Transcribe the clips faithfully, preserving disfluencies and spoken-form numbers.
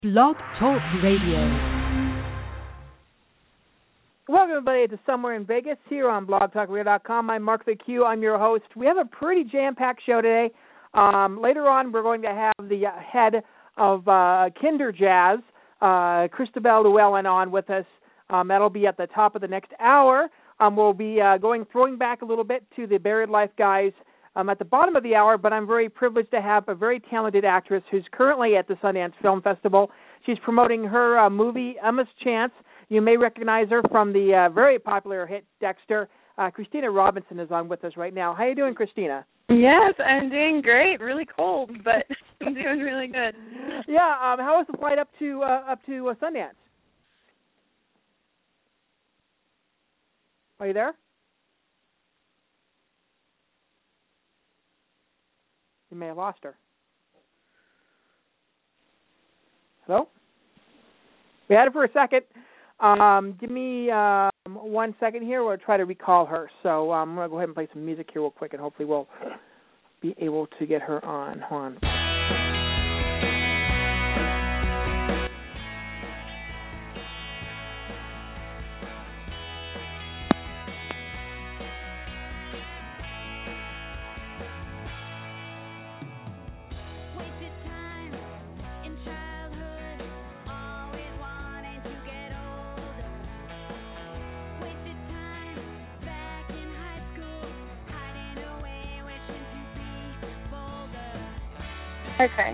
Blog Talk Radio. Welcome, everybody, to Somewhere in Vegas here on blog talk radio dot com. I'm Mark the Q. I'm your host. We have a pretty jam-packed show today. Um, later on, we're going to have the head of uh, Kinder Jazz, uh, Christabel Llewellyn, on with us. Um, that'll be at the top of the next hour. Um, we'll be uh, going, throwing back a little bit to the Buried Life guys um, at the bottom of the hour, but I'm very privileged to have a very talented actress who's currently at the Sundance Film Festival. She's promoting her uh, movie, Emma's Chance. You may recognize her from the uh, very popular hit Dexter. Uh, Christina Robinson is on with us right now. How you doing, Christina? Yes, I'm doing great. Really cold, but I'm doing really good. Yeah. Um, how was the flight up to uh, up to uh, Sundance? Are you there? You may have lost her. Hello? We had her for a second. Um, give me um, one second here. We'll try to recall her. So um, I'm going to go ahead and play some music here real quick, and hopefully we'll be able to get her on. Hold on. Okay.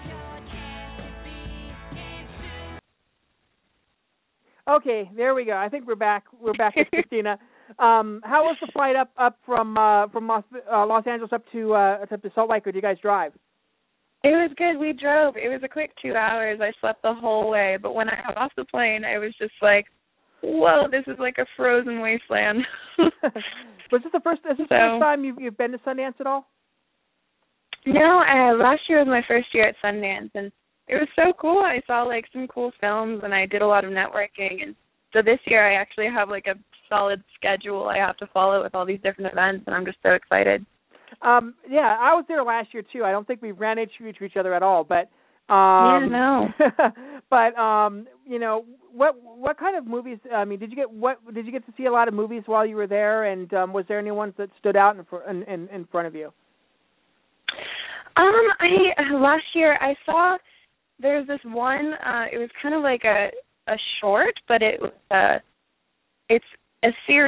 Okay, there we go. I think we're back. We're back with Christina. Um, how was the flight up up from uh, from Los, uh, Los Angeles up to uh, up to Salt Lake? Or did you guys drive? It was good. We drove. It was a quick two hours. I slept the whole way, but when I got off the plane, I was just like, "Whoa, this is like a frozen wasteland." Was this the first? Is this so, the first time you've, you've been to Sundance at all? No, uh, last year was my first year at Sundance, and it was so cool. I saw, like, some cool films, and I did a lot of networking. And so this year I actually have, like, a solid schedule I have to follow with all these different events, and I'm just so excited. Um, yeah, I was there last year, too. I don't think we ran into each other at all, but... Um, yeah, no. but, um, you know, what what kind of movies, I mean, did you get what did you get to see a lot of movies while you were there, and um, was there any ones that stood out in, in, in, in front of you? Um, I last year I saw there's this one. Uh, it was kind of like a a short, but it was uh, it's a series.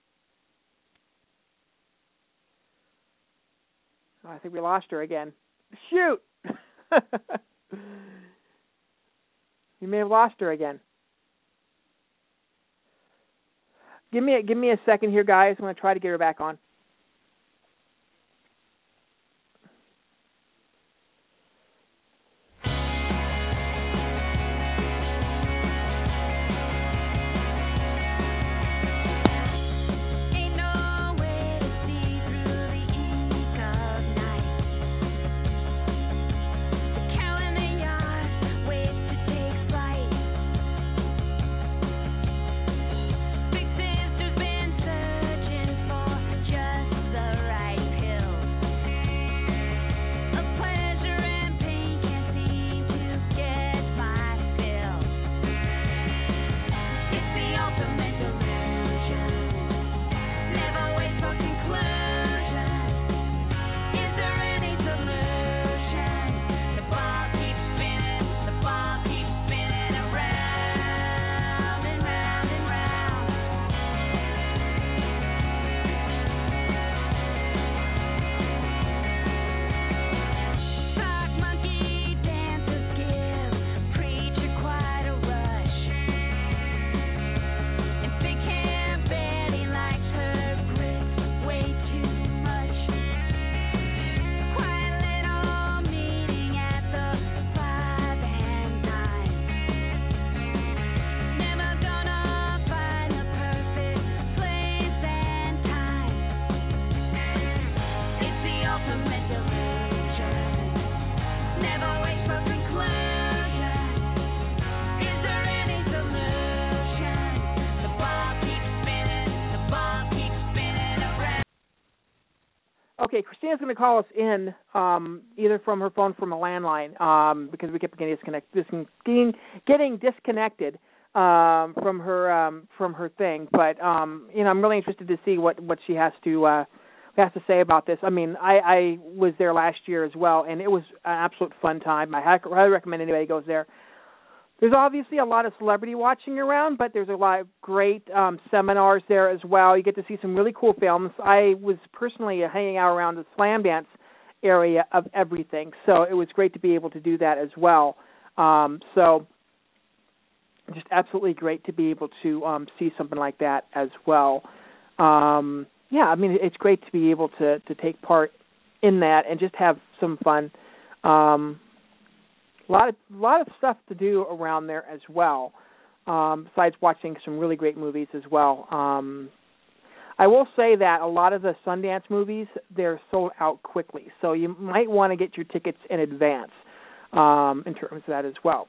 Oh, I think we lost her again. Shoot! You may have lost her again. Give me a, give me a second here, guys. I'm going to try to get her back on. Just okay, Christina's going to call us in um, either from her phone from a landline um, because we kept getting disconnected, getting, getting disconnected um, from her um, from her thing. But um, you know, I'm really interested to see what, what she has to uh, has to say about this. I mean, I, I was there last year as well, and it was an absolute fun time. I highly recommend anybody goes there. There's obviously a lot of celebrity watching around, but there's a lot of great um, seminars there as well. You get to see some really cool films. I was personally hanging out around the Slamdance area of everything, so it was great to be able to do that as well. Um, so just absolutely great to be able to um, see something like that as well. Um, yeah, I mean, it's great to be able to, to take part in that and just have some fun. Um A lot of a lot of stuff to do around there as well, um, besides watching some really great movies as well. Um, I will say that a lot of the Sundance movies, they're sold out quickly, so you might want to get your tickets in advance um, in terms of that as well.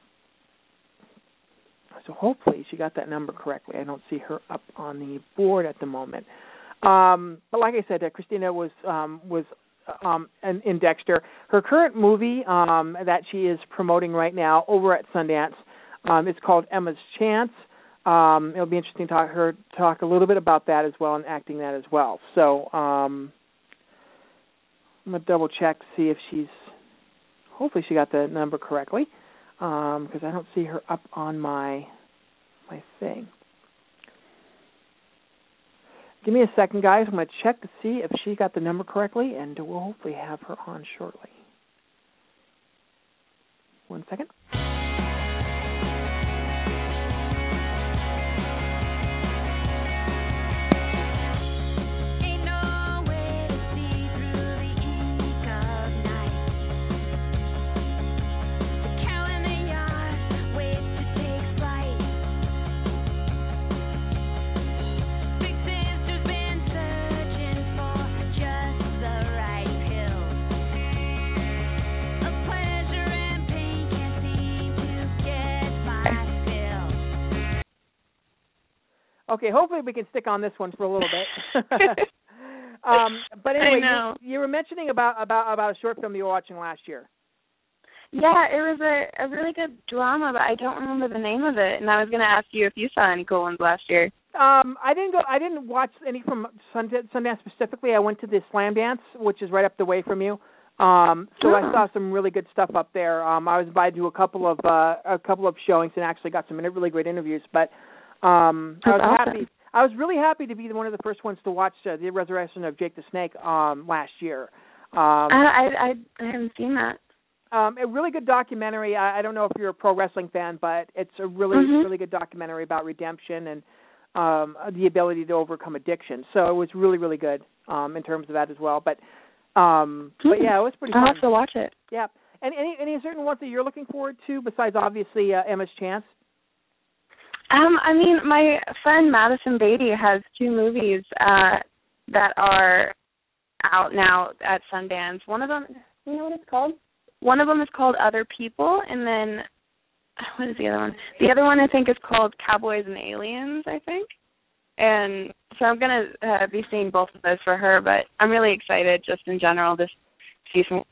So hopefully she got that number correctly. I don't see her up on the board at the moment. Um, but like I said, uh, Christina was um, was Um, in, in Dexter. Her current movie um, that she is promoting right now over at Sundance um, is called Emma's Chance. Um, it'll be interesting to talk her talk a little bit about that as well and acting that as well. So um, I'm gonna double check to see if she's. Hopefully she got the number correctly because um, I don't see her up on my my thing. Give me a second, guys. I'm going to check to see if she got the number correctly, and we'll hopefully have her on shortly. One second. Okay, hopefully we can stick on this one for a little bit. um, but anyway, you, you were mentioning about, about about a short film you were watching last year. Yeah, it was a, a really good drama, but I don't remember the name of it. And I was going to ask you if you saw any cool ones last year. Um, I didn't go. I didn't watch any from Sundance, Sundance specifically. I went to the Slamdance, which is right up the way from you. Um, so oh. I saw some really good stuff up there. Um, I was invited to a couple of uh, a couple of showings and actually got some really great interviews. But Um, I was awesome. happy. I was really happy to be one of the first ones to watch uh, the Resurrection of Jake the Snake um, last year. Um, I, I I haven't seen that. Um, a really good documentary. I, I don't know if you're a pro wrestling fan, but it's a really mm-hmm. really good documentary about redemption and um, the ability to overcome addiction. So it was really really good um, in terms of that as well. But um, mm-hmm. but yeah, it was pretty. I'll fun. have to watch it. Yeah. And any any certain ones that you're looking forward to besides obviously uh, Emma's Chance? Um, I mean, my friend Madison Beatty has two movies uh, that are out now at Sundance. One of them, you know what it's called? One of them is called Other People, and then what is the other one? The other one I think is called Cowboys and Aliens, I think. And so I'm going to uh, be seeing both of those for her, but I'm really excited just in general to see some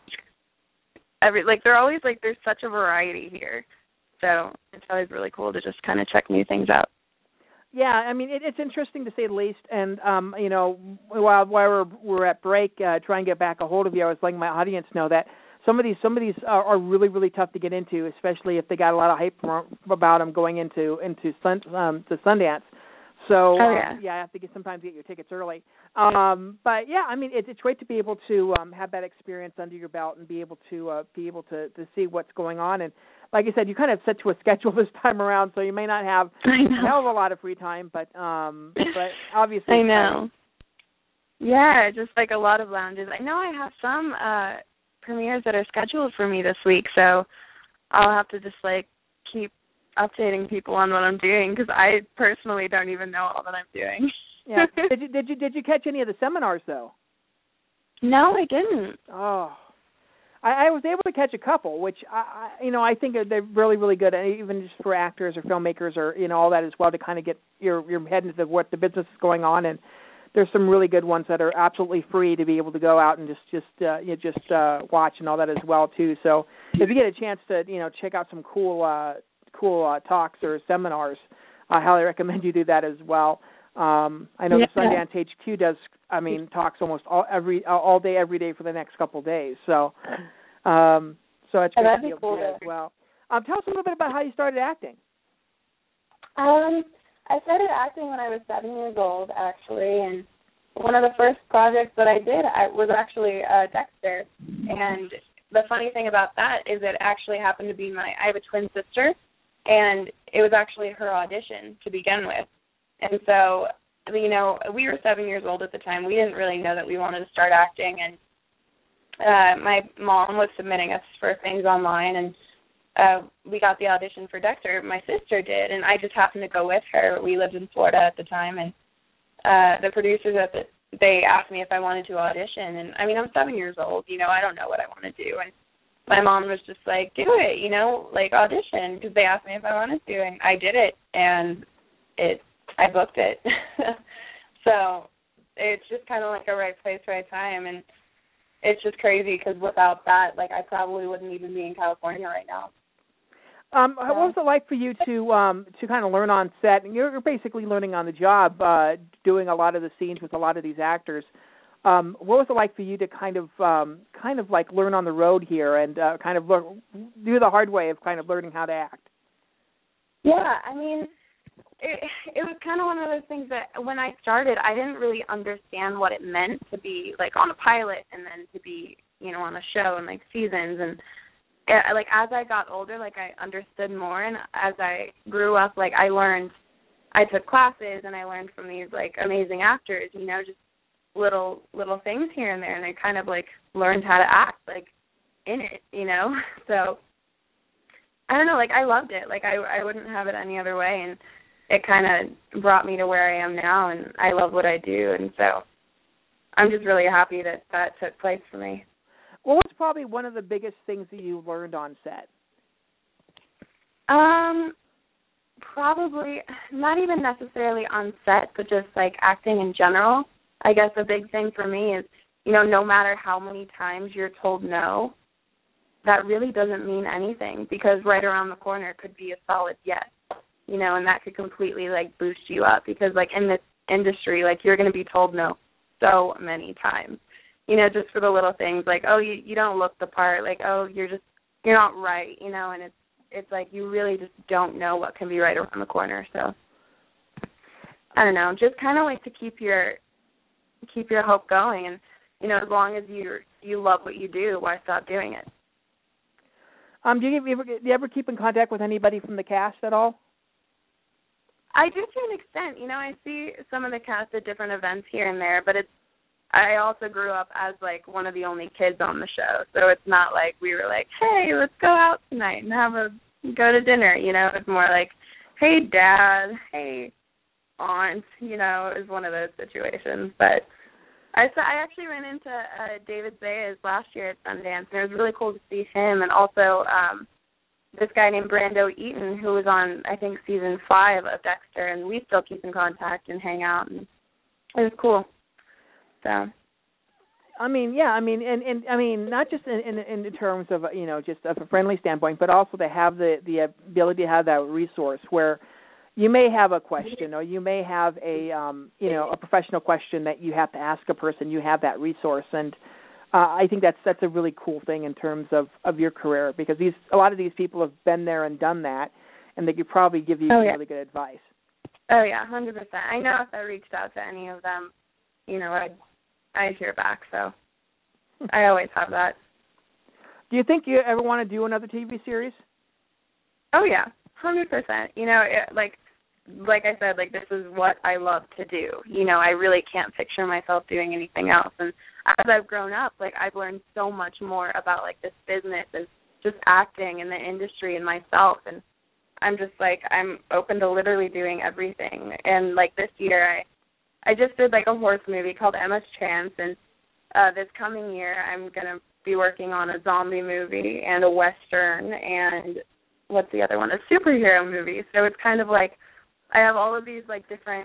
every like they're always like there's such a variety here. So it's always really cool to just kind of check new things out. Yeah, I mean, it, it's interesting to say the least. And, um, you know, while, while we're, we're at break, uh, trying to get back a hold of you, I was letting my audience know that some of these some of these are, are really, really tough to get into, especially if they got a lot of hype about them going into into Sun, um, to Sundance. So, oh, yeah. Um, yeah, I have to get sometimes get your tickets early. Um, but, yeah, I mean, it, it's great to be able to um, have that experience under your belt and be able to uh, be able to, to see what's going on. And like I said, you kind of set to a schedule this time around, so you may not have a hell of a lot of free time, but um, but obviously. I know. Yeah, just like a lot of lounges. I know I have some uh, premieres that are scheduled for me this week, so I'll have to just like keep updating people on what I'm doing because I personally don't even know all that I'm doing. Yeah. Did you did you did you catch any of the seminars though? No, I didn't. Oh. I, I was able to catch a couple, which I, I, you know, I think they're really, really good, and even just for actors or filmmakers or you know all that as well to kind of get your your head into what the business is going on and there's some really good ones that are absolutely free to be able to go out and just just uh, you know, just uh, watch and all that as well too. So if you get a chance to you know check out some cool uh, cool uh, talks or seminars, I highly recommend you do that as well. Um, I know yeah. the Sundance H Q does. I mean, talks almost all every all day every day for the next couple of days. So um, so it's oh, great to be be able cool to do that as well. Um, tell us a little bit about how you started acting. Um, I started acting when I was seven years old, actually, and one of the first projects that I did I, was actually uh, Dexter. And the funny thing about that is it actually happened to be my, I have a twin sister, and it was actually her audition to begin with. And so, you know, we were seven years old at the time. We didn't really know that we wanted to start acting, and uh, my mom was submitting us for things online, and Uh, we got the audition for Dexter. My sister did, and I just happened to go with her. We lived in Florida at the time, and uh, the producers at the, they asked me if I wanted to audition. And I mean, I'm seven years old. You know, I don't know what I want to do. And my mom was just like, "Do it," you know, like audition, because they asked me if I wanted to, and I did it, and it, I booked it. So it's just kind of like a right place, right time, and it's just crazy because without that, like, I probably wouldn't even be in California right now. Um, what was it like for you to um, to kind of learn on set? And you're basically learning on the job, uh, doing a lot of the scenes with a lot of these actors. Um, what was it like for you to kind of um, kind of like learn on the road here and uh, kind of learn, do the hard way of kind of learning how to act? Yeah, I mean, it, it was kind of one of those things that when I started, I didn't really understand what it meant to be like on a pilot and then to be, you know, on a show and like seasons and. Like, as I got older, like, I understood more, and as I grew up, like, I learned, I took classes, and I learned from these, like, amazing actors, you know, just little, little things here and there, and I kind of, like, learned how to act, like, in it, you know, so, I don't know, like, I loved it, like, I, I wouldn't have it any other way, and it kind of brought me to where I am now, and I love what I do, and so, I'm just really happy that that took place for me. What was probably one of the biggest things that you learned on set? Um, probably not even necessarily on set, but just like acting in general. I guess a big thing for me is, you know, no matter how many times you're told no, that really doesn't mean anything because right around the corner could be a solid yes, you know, and that could completely like boost you up because like in this industry, like you're going to be told no so many times. You know, just for the little things like, oh, you, you don't look the part, like, oh, you're just, you're not right, you know, and it's it's like you really just don't know what can be right around the corner. So, I don't know, just kind of like to keep your keep your hope going, and you know, as long as you you love what you do, why stop doing it? Um, do you, ever, do you ever keep in contact with anybody from the cast at all? I do to an extent. You know, I see some of the cast at different events here and there, but it's. I also grew up as, like, one of the only kids on the show, so it's not like we were like, hey, let's go out tonight and have a go to dinner, you know. It's more like, hey, Dad, hey, Aunt, you know, it was one of those situations. But I saw, I actually ran into uh, David Zayas last year at Sundance, and it was really cool to see him, and also um, this guy named Brando Eaton, who was on, I think, season five of Dexter, and we still keep in contact and hang out, and it was cool. So, I mean, yeah, I mean, and, and I mean, not just in, in in terms of you know just of a friendly standpoint, but also to have the the ability to have that resource where you may have a question or you may have a um, you know a professional question that you have to ask a person. You have that resource, and uh, I think that's that's a really cool thing in terms of, of your career because these a lot of these people have been there and done that, and they could probably give you oh, yeah. really good advice. Oh yeah, one hundred percent. I know if I reached out to any of them, you know, I'd I'd hear back, so I always have that. Do you think you ever want to do another T V series? Oh, yeah, one hundred percent. You know, it, like like I said, like this is what I love to do. You know, I really can't picture myself doing anything else. And as I've grown up, like I've learned so much more about like this business and just acting and the industry and myself. And I'm just like, I'm open to literally doing everything. And like this year, I I just did like a horse movie called Emma's Chance, and uh, this coming year I'm going to be working on a zombie movie and a Western and what's the other one, a superhero movie. So it's kind of like I have all of these like different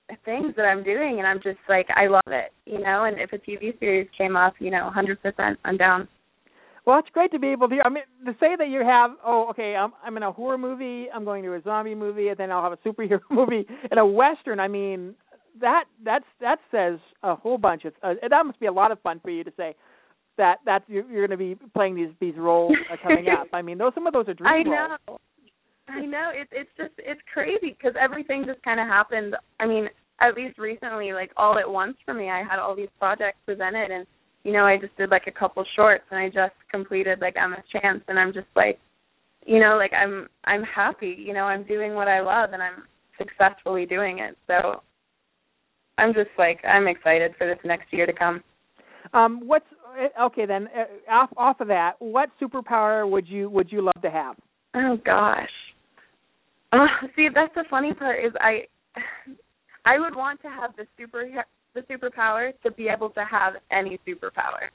things that I'm doing, and I'm just like, I love it, you know, and if a T V series came up, you know, one hundred percent I'm down. Well, it's great to be able to hear. I mean, to say that you have, oh, okay, I'm, I'm in a horror movie, I'm going to a zombie movie, and then I'll have a superhero movie and a Western, I mean, that that's that says a whole bunch of, uh, that must be a lot of fun for you to say that that you're, you're going to be playing these these roles uh, coming up. I mean, those some of those are dream I know. roles. I know. It, it's just, it's crazy because everything just kind of happened. I mean, at least recently, like all at once for me, I had all these projects presented, and, you know, I just did like a couple shorts, and I just completed like Emma's Chance, and I'm just like, you know, like I'm, I'm happy, you know, I'm doing what I love, and I'm successfully doing it. So I'm just like, I'm excited for this next year to come. Um, what's, okay then, uh, off, off of that, what superpower would you, would you love to have? Oh gosh. Uh, see, that's the funny part is I, I would want to have the super the superpower to be able to have any superpower.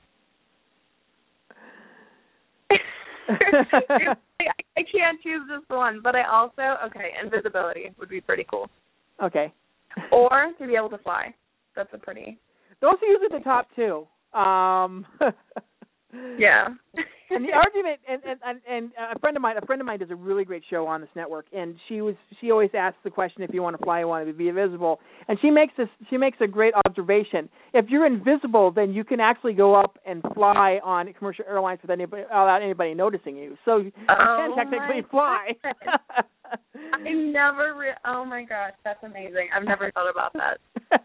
I, I can't choose just one, but I also okay, invisibility would be pretty cool. Okay. Or to be able to fly. That's a pretty. Those are usually the top two. Um, yeah. And the argument, and, and and and a friend of mine, a friend of mine does a really great show on this network, and she was she always asks the question, if you want to fly, you want to be invisible, and she makes this she makes a great observation. If you're invisible, then you can actually go up and fly on commercial airlines without anybody, without anybody noticing you. So you oh can technically fly. I never. Re- oh my gosh, that's amazing. I've never thought about that.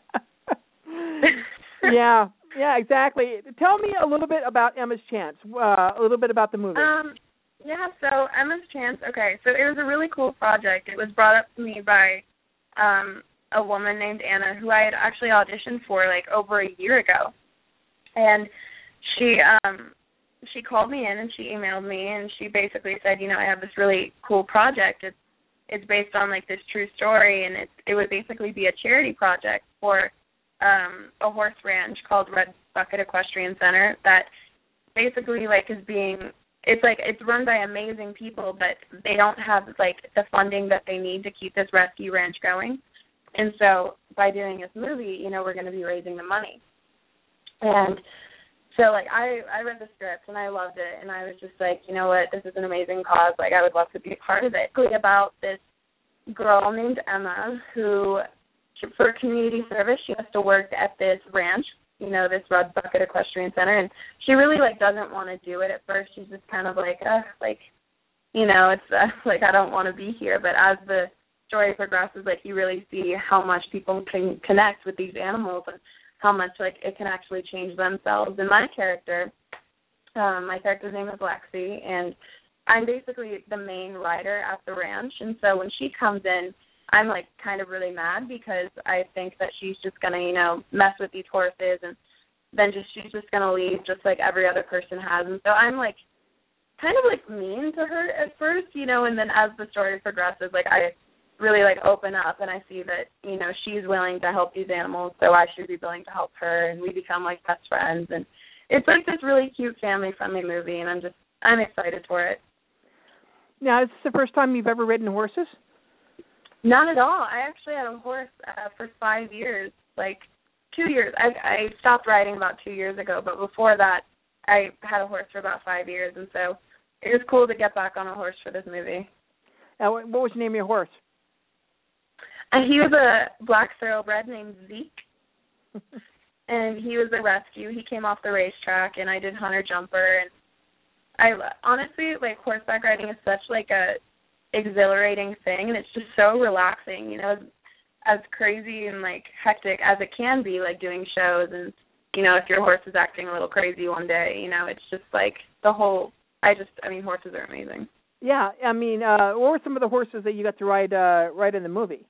Yeah. Yeah, exactly. Tell me a little bit about Emma's Chance, uh, a little bit about the movie. Um, yeah, so Emma's Chance, okay, so it was a really cool project. It was brought up to me by um, a woman named Anna who I had actually auditioned for, like, over a year ago. And she um, she called me in and she emailed me, and she basically said, you know, I have this really cool project. It's, it's based on, like, this true story, and it, it would basically be a charity project for Um, a horse ranch called Red Bucket Equestrian Center that basically like is being it's like it's run by amazing people, but they don't have like the funding that they need to keep this rescue ranch going. And so by doing this movie, you know, we're going to be raising the money. And so like I I read the script and I loved it, and I was just like, you know what, this is an amazing cause. Like I would love to be a part of it. It's about this girl named Emma who, for community service, she has to work at this ranch, you know, this Red Bucket Equestrian Center, and she really, like, doesn't want to do it at first. She's just kind of like, uh, like, you know, it's uh, like, I don't want to be here. But as the story progresses, like, you really see how much people can connect with these animals and how much, like, it can actually change themselves. And my character, um, my character's name is Lexi, and I'm basically the main rider at the ranch. And so when she comes in, I'm, like, kind of really mad because I think that she's just going to, you know, mess with these horses, and then just she's just going to leave just like every other person has. And so I'm, like, kind of, like, mean to her at first, you know, and then as the story progresses, like, I really, like, open up and I see that, you know, she's willing to help these animals, so I should be willing to help her, and we become, like, best friends. And it's, like, this really cute family-friendly movie, and I'm just, I'm excited for it. Now, is this the first time you've ever ridden horses? Not at all. I actually had a horse uh, for five years, like two years. I, I stopped riding about two years ago, but before that, I had a horse for about five years, and so it was cool to get back on a horse for this movie. Now, what was the name of your horse? And he was a black thoroughbred named Zeke, and he was a rescue. He came off the racetrack, and I did hunter jumper, and I honestly, like, horseback riding is such, like, a exhilarating thing, and it's just so relaxing, you know, as, as crazy and like hectic as it can be, like doing shows, and you know, if your horse is acting a little crazy one day, you know, it's just like the whole I just I mean horses are amazing. Yeah, I mean, uh what were some of the horses that you got to ride uh ride in the movie?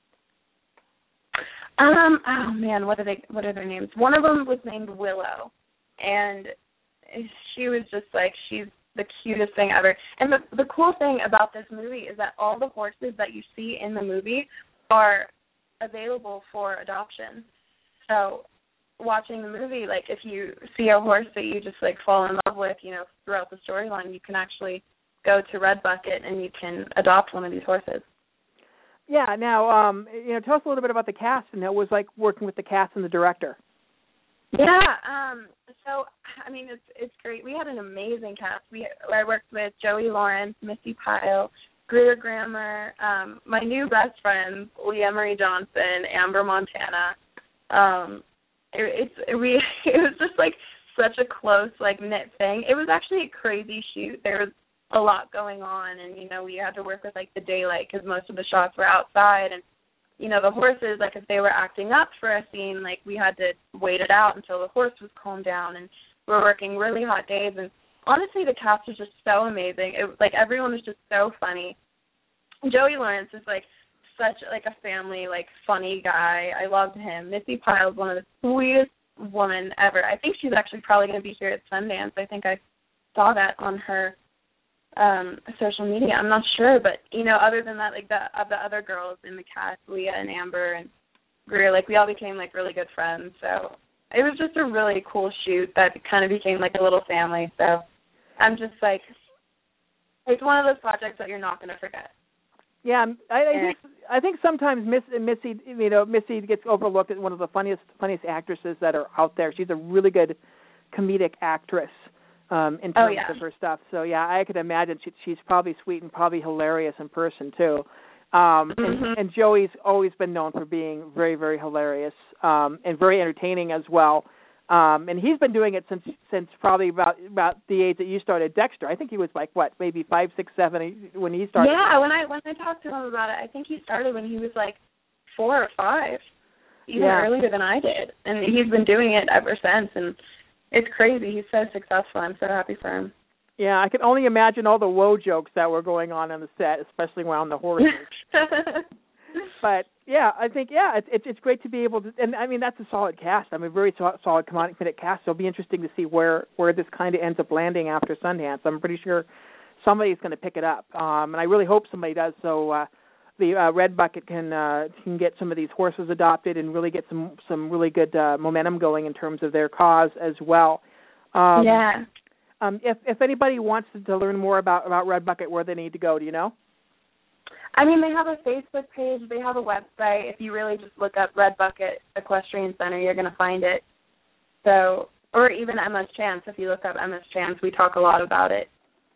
Um oh man, what are they what are their names? One of them was named Willow, and she was just like she's the cutest thing ever. And the the cool thing about this movie is that all the horses that you see in the movie are available for adoption. So watching the movie, like if you see a horse that you just like fall in love with, you know, throughout the storyline, you can actually go to Red Bucket and you can adopt one of these horses. Yeah. Now, um, you know, tell us a little bit about the cast and it was like working with the cast and the director. Yeah. Um. So, I mean, it's it's great. We had an amazing cast. We I worked with Joey Lawrence, Missy Pyle, Greer Grammer, um, my new best friends, Leah Marie Johnson, Amber Montana. Um, it, it's it, we it was just like such a close like knit thing. It was actually a crazy shoot. There was a lot going on, and you know we had to work with like the daylight because most of the shots were outside, and you know the horses, like if they were acting up for a scene, like we had to wait it out until the horse was calmed down, and we were working really hot days. And honestly, the cast was just so amazing. It like everyone was just so funny. Joey Lawrence is like such like a family, like funny guy. I loved him. Missy Pyle is one of the sweetest women ever. I think she's actually probably going to be here at Sundance. I think I saw that on her um social media. I'm not sure, but you know, other than that, like the of the other girls in the cast, Leah and Amber and Greer, like we all became like really good friends. So it was just a really cool shoot that kind of became like a little family. So I'm just like, it's one of those projects that you're not going to forget. Yeah, I, I think I think sometimes Miss, Missy, you know, Missy gets overlooked as one of the funniest funniest actresses that are out there. She's a really good comedic actress um, in terms oh, yeah. of her stuff. So yeah, I could imagine she, she's probably sweet and probably hilarious in person too. Um, mm-hmm. and, and Joey's always been known for being very very hilarious um, and very entertaining as well. Um, and he's been doing it since since probably about about the age that you started Dexter. I think he was like what, maybe five, six, seven when he started. Yeah, when I when I talked to him about it, I think he started when he was like four or five, even yeah. earlier than I did. And he's been doing it ever since. And it's crazy. He's so successful. I'm so happy for him. Yeah, I can only imagine all the woe jokes that were going on on the set, especially around the horses. But yeah, I think yeah, it's it's it's great to be able to, and I mean that's a solid cast. I mean, very solid, solid comedic cast. So it'll be interesting to see where where this kind of ends up landing after Sundance. I'm pretty sure somebody's going to pick it up, um, and I really hope somebody does. So uh, the uh, Red Bucket can uh, can get some of these horses adopted and really get some some really good uh, momentum going in terms of their cause as well. Um, yeah. Um, if if anybody wants to, to learn more about about Red Bucket, where they need to go, do you know? I mean, they have a Facebook page. They have a website. If you really just look up Red Bucket Equestrian Center, you're going to find it. So, or even M S Chance. If you look up M S Chance, we talk a lot about it.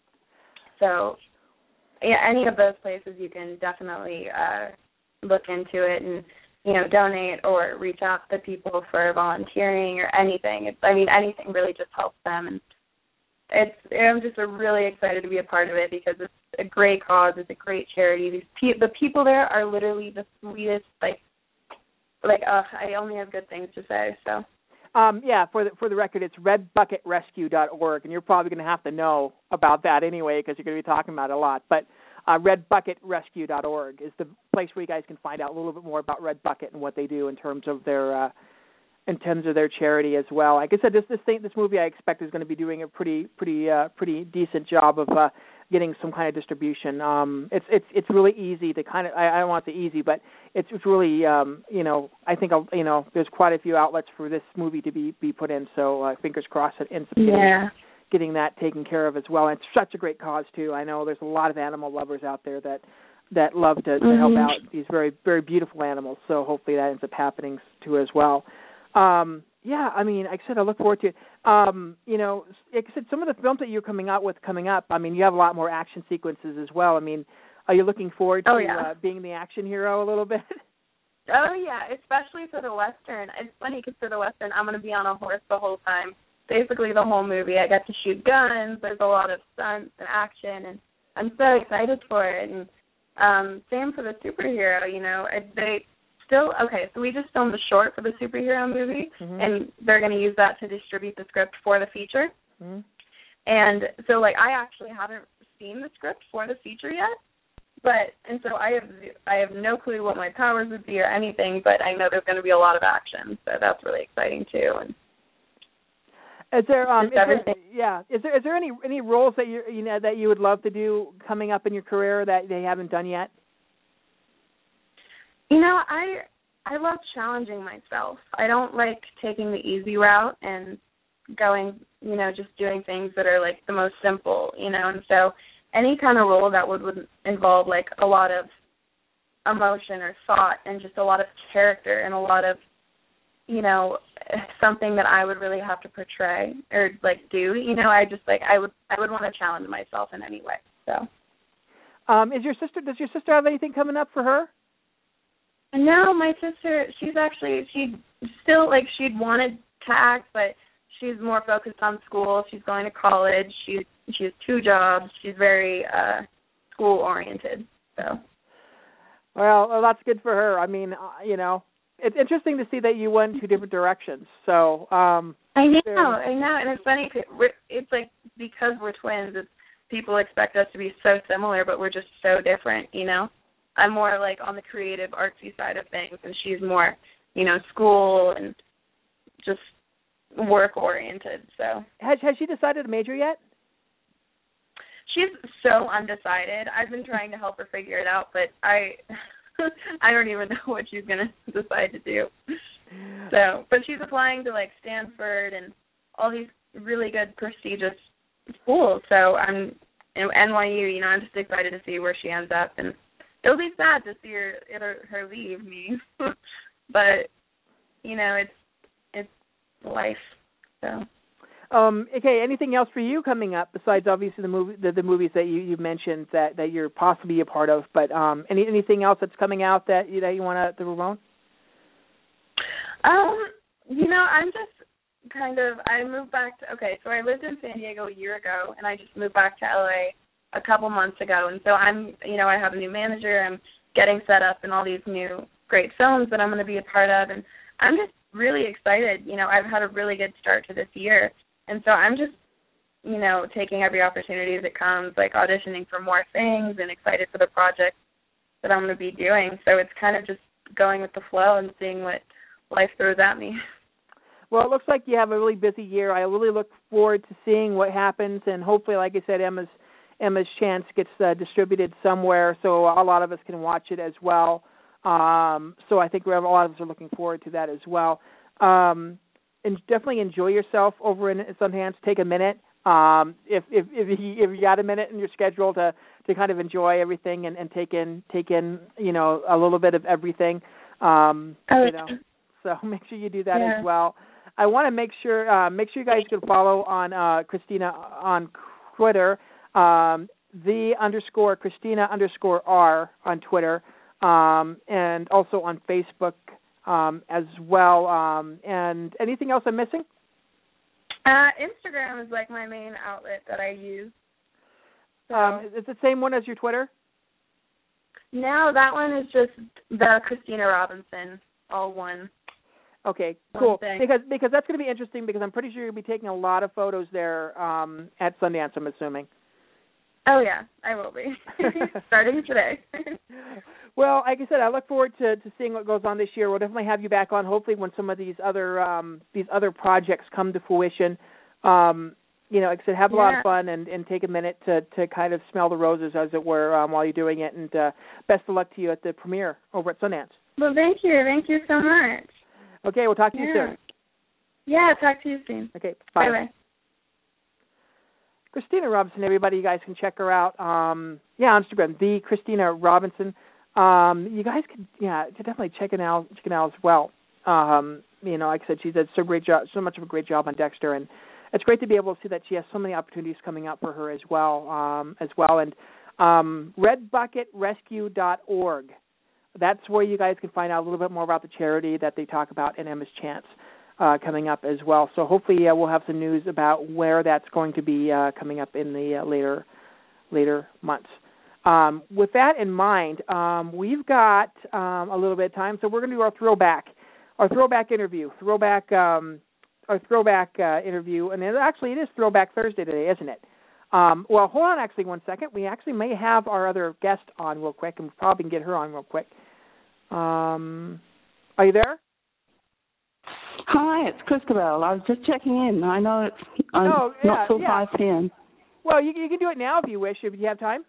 So, yeah, any of those places you can definitely uh, look into it and, you know, donate or reach out to people for volunteering or anything. It's, I mean, anything really just helps them. And it's I'm just really excited to be a part of it because it's a great cause. It's a great charity. These pe- the people there are literally the sweetest. Like, like uh, I only have good things to say. So, um, yeah. For the for the record, it's red bucket rescue dot org, and you're probably going to have to know about that anyway because you're going to be talking about it a lot. But uh, red bucket rescue dot org is the place where you guys can find out a little bit more about Red Bucket and what they do in terms of their. Uh, in terms of their charity as well. Like I said, this this thing, this movie I expect is going to be doing a pretty pretty uh, pretty decent job of uh, getting some kind of distribution. Um, it's it's it's really easy to kind of I, I don't want to say easy, but it's it's really um, you know I think you know there's quite a few outlets for this movie to be, be put in. So uh, fingers crossed it ends up getting, yeah. getting that taken care of as well. And it's such a great cause too. I know there's a lot of animal lovers out there that that love to, to mm-hmm. help out these very very beautiful animals. So hopefully that ends up happening too as well. Um, yeah, I mean, like I said, I look forward to it. Um, you know, like I said, some of the films that you're coming out with coming up, I mean, you have a lot more action sequences as well. I mean, are you looking forward to oh, yeah. uh, being the action hero a little bit? Oh, yeah, especially for the Western. It's funny because for the Western, I'm going to be on a horse the whole time. Basically the whole movie. I get to shoot guns. There's a lot of stunts and action, and I'm so excited for it. And um, same for the superhero, you know. They... Still, okay, so we just filmed the short for the superhero movie, mm-hmm. and they're going to use that to distribute the script for the feature. Mm-hmm. And so, like, I actually haven't seen the script for the feature yet, but and so I have I have no clue what my powers would be or anything, but I know there's going to be a lot of action, so that's really exciting too. And is there um is there, yeah is there is there any any roles that you you know that you would love to do coming up in your career that they haven't done yet? You know, I I love challenging myself. I don't like taking the easy route and going, you know, just doing things that are like the most simple, you know. And so any kind of role that would, would involve like a lot of emotion or thought and just a lot of character and a lot of, you know, something that I would really have to portray or like do. You know, I just like I would I would want to challenge myself in any way. So, um, is your sister? Does your sister have anything coming up for her? No, my sister. She's actually she still like she'd wanted to act, but she's more focused on school. She's going to college. She she has two jobs. She's very uh, school oriented. So, well, well, that's good for her. I mean, uh, you know. It's interesting to see that you went two different directions. So um, I know, I know, and it's funny. It's like because we're twins, it's, people expect us to be so similar, but we're just so different. You know, I'm more like on the creative, artsy side of things, and she's more, you know, school and just work oriented. So has has she decided a major yet? She's so undecided. I've been trying to help her figure it out, but I. I don't even know what she's going to decide to do. So, but she's applying to, like, Stanford and all these really good, prestigious schools. So I'm in N Y U, you know, I'm just excited to see where she ends up. And it'll be sad to see her, her, her leave me. But, you know, it's it's life. So. Um, okay, anything else for you coming up besides obviously the movie, the, the movies that you you mentioned that, that you're possibly a part of? But um, any anything else that's coming out that you that you want to Ramon? Um, you know, I'm just kind of I moved back to okay, so I lived in San Diego a year ago, and I just moved back to L A a couple months ago, and so I'm you know I have a new manager, I'm getting set up in all these new great films that I'm going to be a part of, and I'm just really excited. You know, I've had a really good start to this year. And so I'm just, you know, taking every opportunity as it comes, like auditioning for more things and excited for the project that I'm going to be doing. So it's kind of just going with the flow and seeing what life throws at me. Well, it looks like you have a really busy year. I really look forward to seeing what happens, and hopefully, like I said, Emma's Emma's Chance gets uh, distributed somewhere so a lot of us can watch it as well. Um, so I think we have, a lot of us are looking forward to that as well. Um, And definitely enjoy yourself over in Sundance. Take a minute, um, if if if you, if you got a minute in your schedule to, to kind of enjoy everything and, and take in take in you know a little bit of everything. Um, oh, you know, so make sure you do that yeah. as well. I want to make sure uh, make sure you guys can follow on uh, Christina on Twitter, um, the underscore Christina underscore R on Twitter, um, and also on Facebook. Um, as well, um, and anything else I'm missing? Uh, Instagram is like my main outlet that I use. So. Um, is it the same one as your Twitter? No, that one is just the Christina Robinson, all one. Okay, cool. One because because that's going to be interesting because I'm pretty sure you'll be taking a lot of photos there um, at Sundance, I'm assuming. Oh, yeah, I will be, starting today. Well, like I said, I look forward to, to seeing what goes on this year. We'll definitely have you back on, hopefully, when some of these other um, these other projects come to fruition. Um, you know, like I said, have a yeah. lot of fun and, and take a minute to, to kind of smell the roses, as it were, um, while you're doing it. And uh, best of luck to you at the premiere over at Sundance. Well, thank you. Thank you so much. Okay, we'll talk to yeah. you soon. Yeah, talk to you soon. Okay, bye. Bye-bye. Christina Robinson, everybody, you guys can check her out. Um, yeah, on Instagram, the Christina Robinson. Um, you guys could, yeah, could definitely check it out, check it out as well. Um, you know, like I said, she did so great job, so much of a great job on Dexter, and it's great to be able to see that she has so many opportunities coming up for her as well, um, as well. And um, red bucket rescue dot org. That's where you guys can find out a little bit more about the charity that they talk about in Emma's Chance. Uh, coming up as well. So hopefully uh, we'll have some news about where that's going to be uh, coming up in the uh, later later months. Um, with that in mind, um, we've got um, a little bit of time, so we're going to do our throwback, our throwback interview, throwback, um, our throwback uh, interview, and it, actually it is Throwback Thursday today, isn't it? Um, well, hold on, actually, one second. We actually may have our other guest on real quick, and we probably can get her on real quick. Um, are you there? Hi, it's Christabel. I was just checking in. I know it's um, oh, yeah, not till yeah. five p.m. Well, you, you can do it now if you wish, if you have time.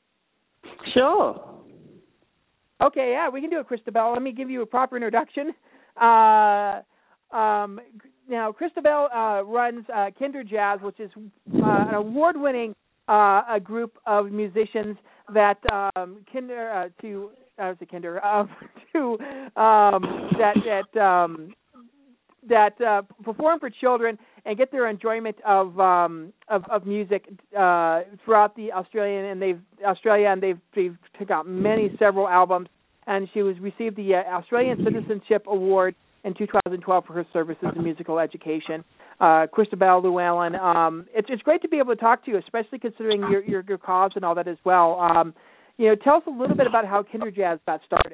Sure. Okay, yeah, we can do it, Christabel. Let me give you a proper introduction. Uh, um, now, Christabel uh, runs uh, Kinder Jazz, which is uh, an award-winning uh, a group of musicians that um, Kinder uh, to I was a kinder, um, to um, that that um, that uh, perform for children and get their enjoyment of um, of, of music uh, throughout the Australian and they've Australia and they've they've took out many several albums. And she was received the uh, Australian Citizenship Award in two thousand twelve for her services in musical education. Uh, Christabel Llewellyn, um, it's it's great to be able to talk to you, especially considering your your, your cause and all that as well. Um, you know, tell us a little bit about how Kinder Jazz got started.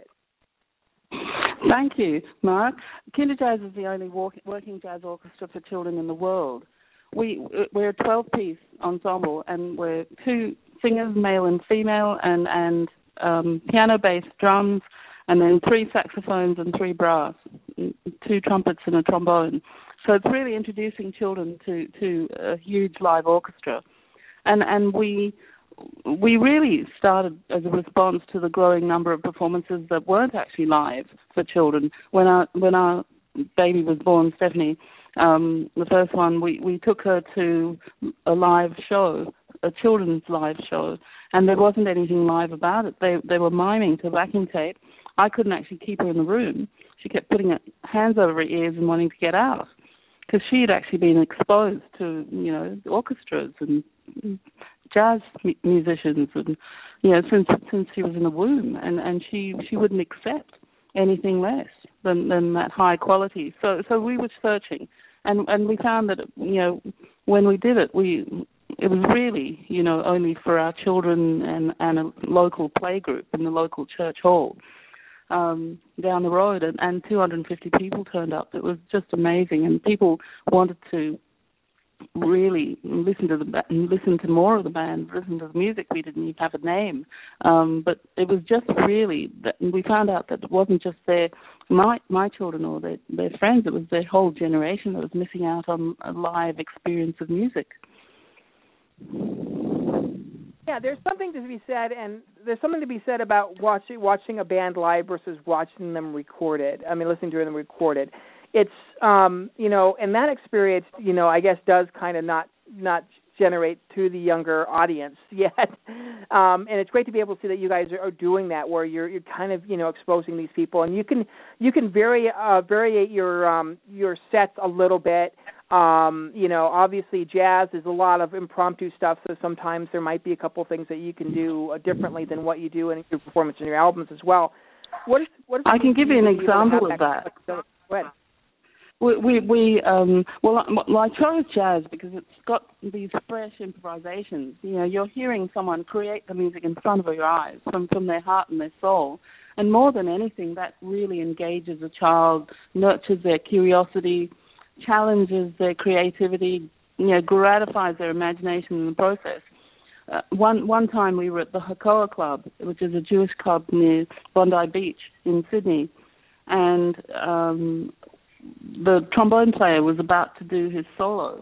Thank you, Mark. Kinder Jazz is the only walk, working jazz orchestra for children in the world. We, we're a twelve-piece ensemble, and we're two singers, male and female, and, and um, piano, bass, drums, and then three saxophones and three brass, two trumpets and a trombone. So it's really introducing children to, to a huge live orchestra. And, and we... We really started as a response to the growing number of performances that weren't actually live for children. When our when our baby was born, Stephanie, um, the first one, we, we took her to a live show, a children's live show, and there wasn't anything live about it. They they were miming to backing tape. I couldn't actually keep her in the room. She kept putting her hands over her ears and wanting to get out because she had actually been exposed to, you know, orchestras and jazz musicians, and you know, since since she was in the womb, and, and she she wouldn't accept anything less than, than that high quality. So so we were searching, and and we found that, you know, when we did it, we it was really, you know, only for our children and, and a local play group in the local church hall um, down the road, and, and two hundred fifty people turned up. It was just amazing, and people wanted to really listen to the listen to more of the band, listen to the music. We didn't even have a name, um, but it was just really that we found out that it wasn't just their my my children or their their friends. It was their whole generation that was missing out on a live experience of music. Yeah, there's something to be said, and there's something to be said about watching watching a band live versus watching them recorded. I mean, listening to them recorded. It's, um, you know, and that experience, you know, I guess does kind of not not generate to the younger audience yet. Um, and it's great to be able to see that you guys are, are doing that, where you're you're kind of, you know, exposing these people, and you can you can vary uh, variate your um, your sets a little bit. Um, you know, obviously jazz is a lot of impromptu stuff, so sometimes there might be a couple things that you can do uh, differently than what you do in your performance in your albums as well. What is, what is I can give you an example of that. Go ahead. We, we, we um, well, I, well, I chose jazz because it's got these fresh improvisations. You know, you're hearing someone create the music in front of your eyes from, from their heart and their soul. And more than anything, that really engages a child, nurtures their curiosity, challenges their creativity, you know, gratifies their imagination in the process. Uh, one one time we were at the Hakoah Club, which is a Jewish club near Bondi Beach in Sydney, and um, the trombone player was about to do his solo,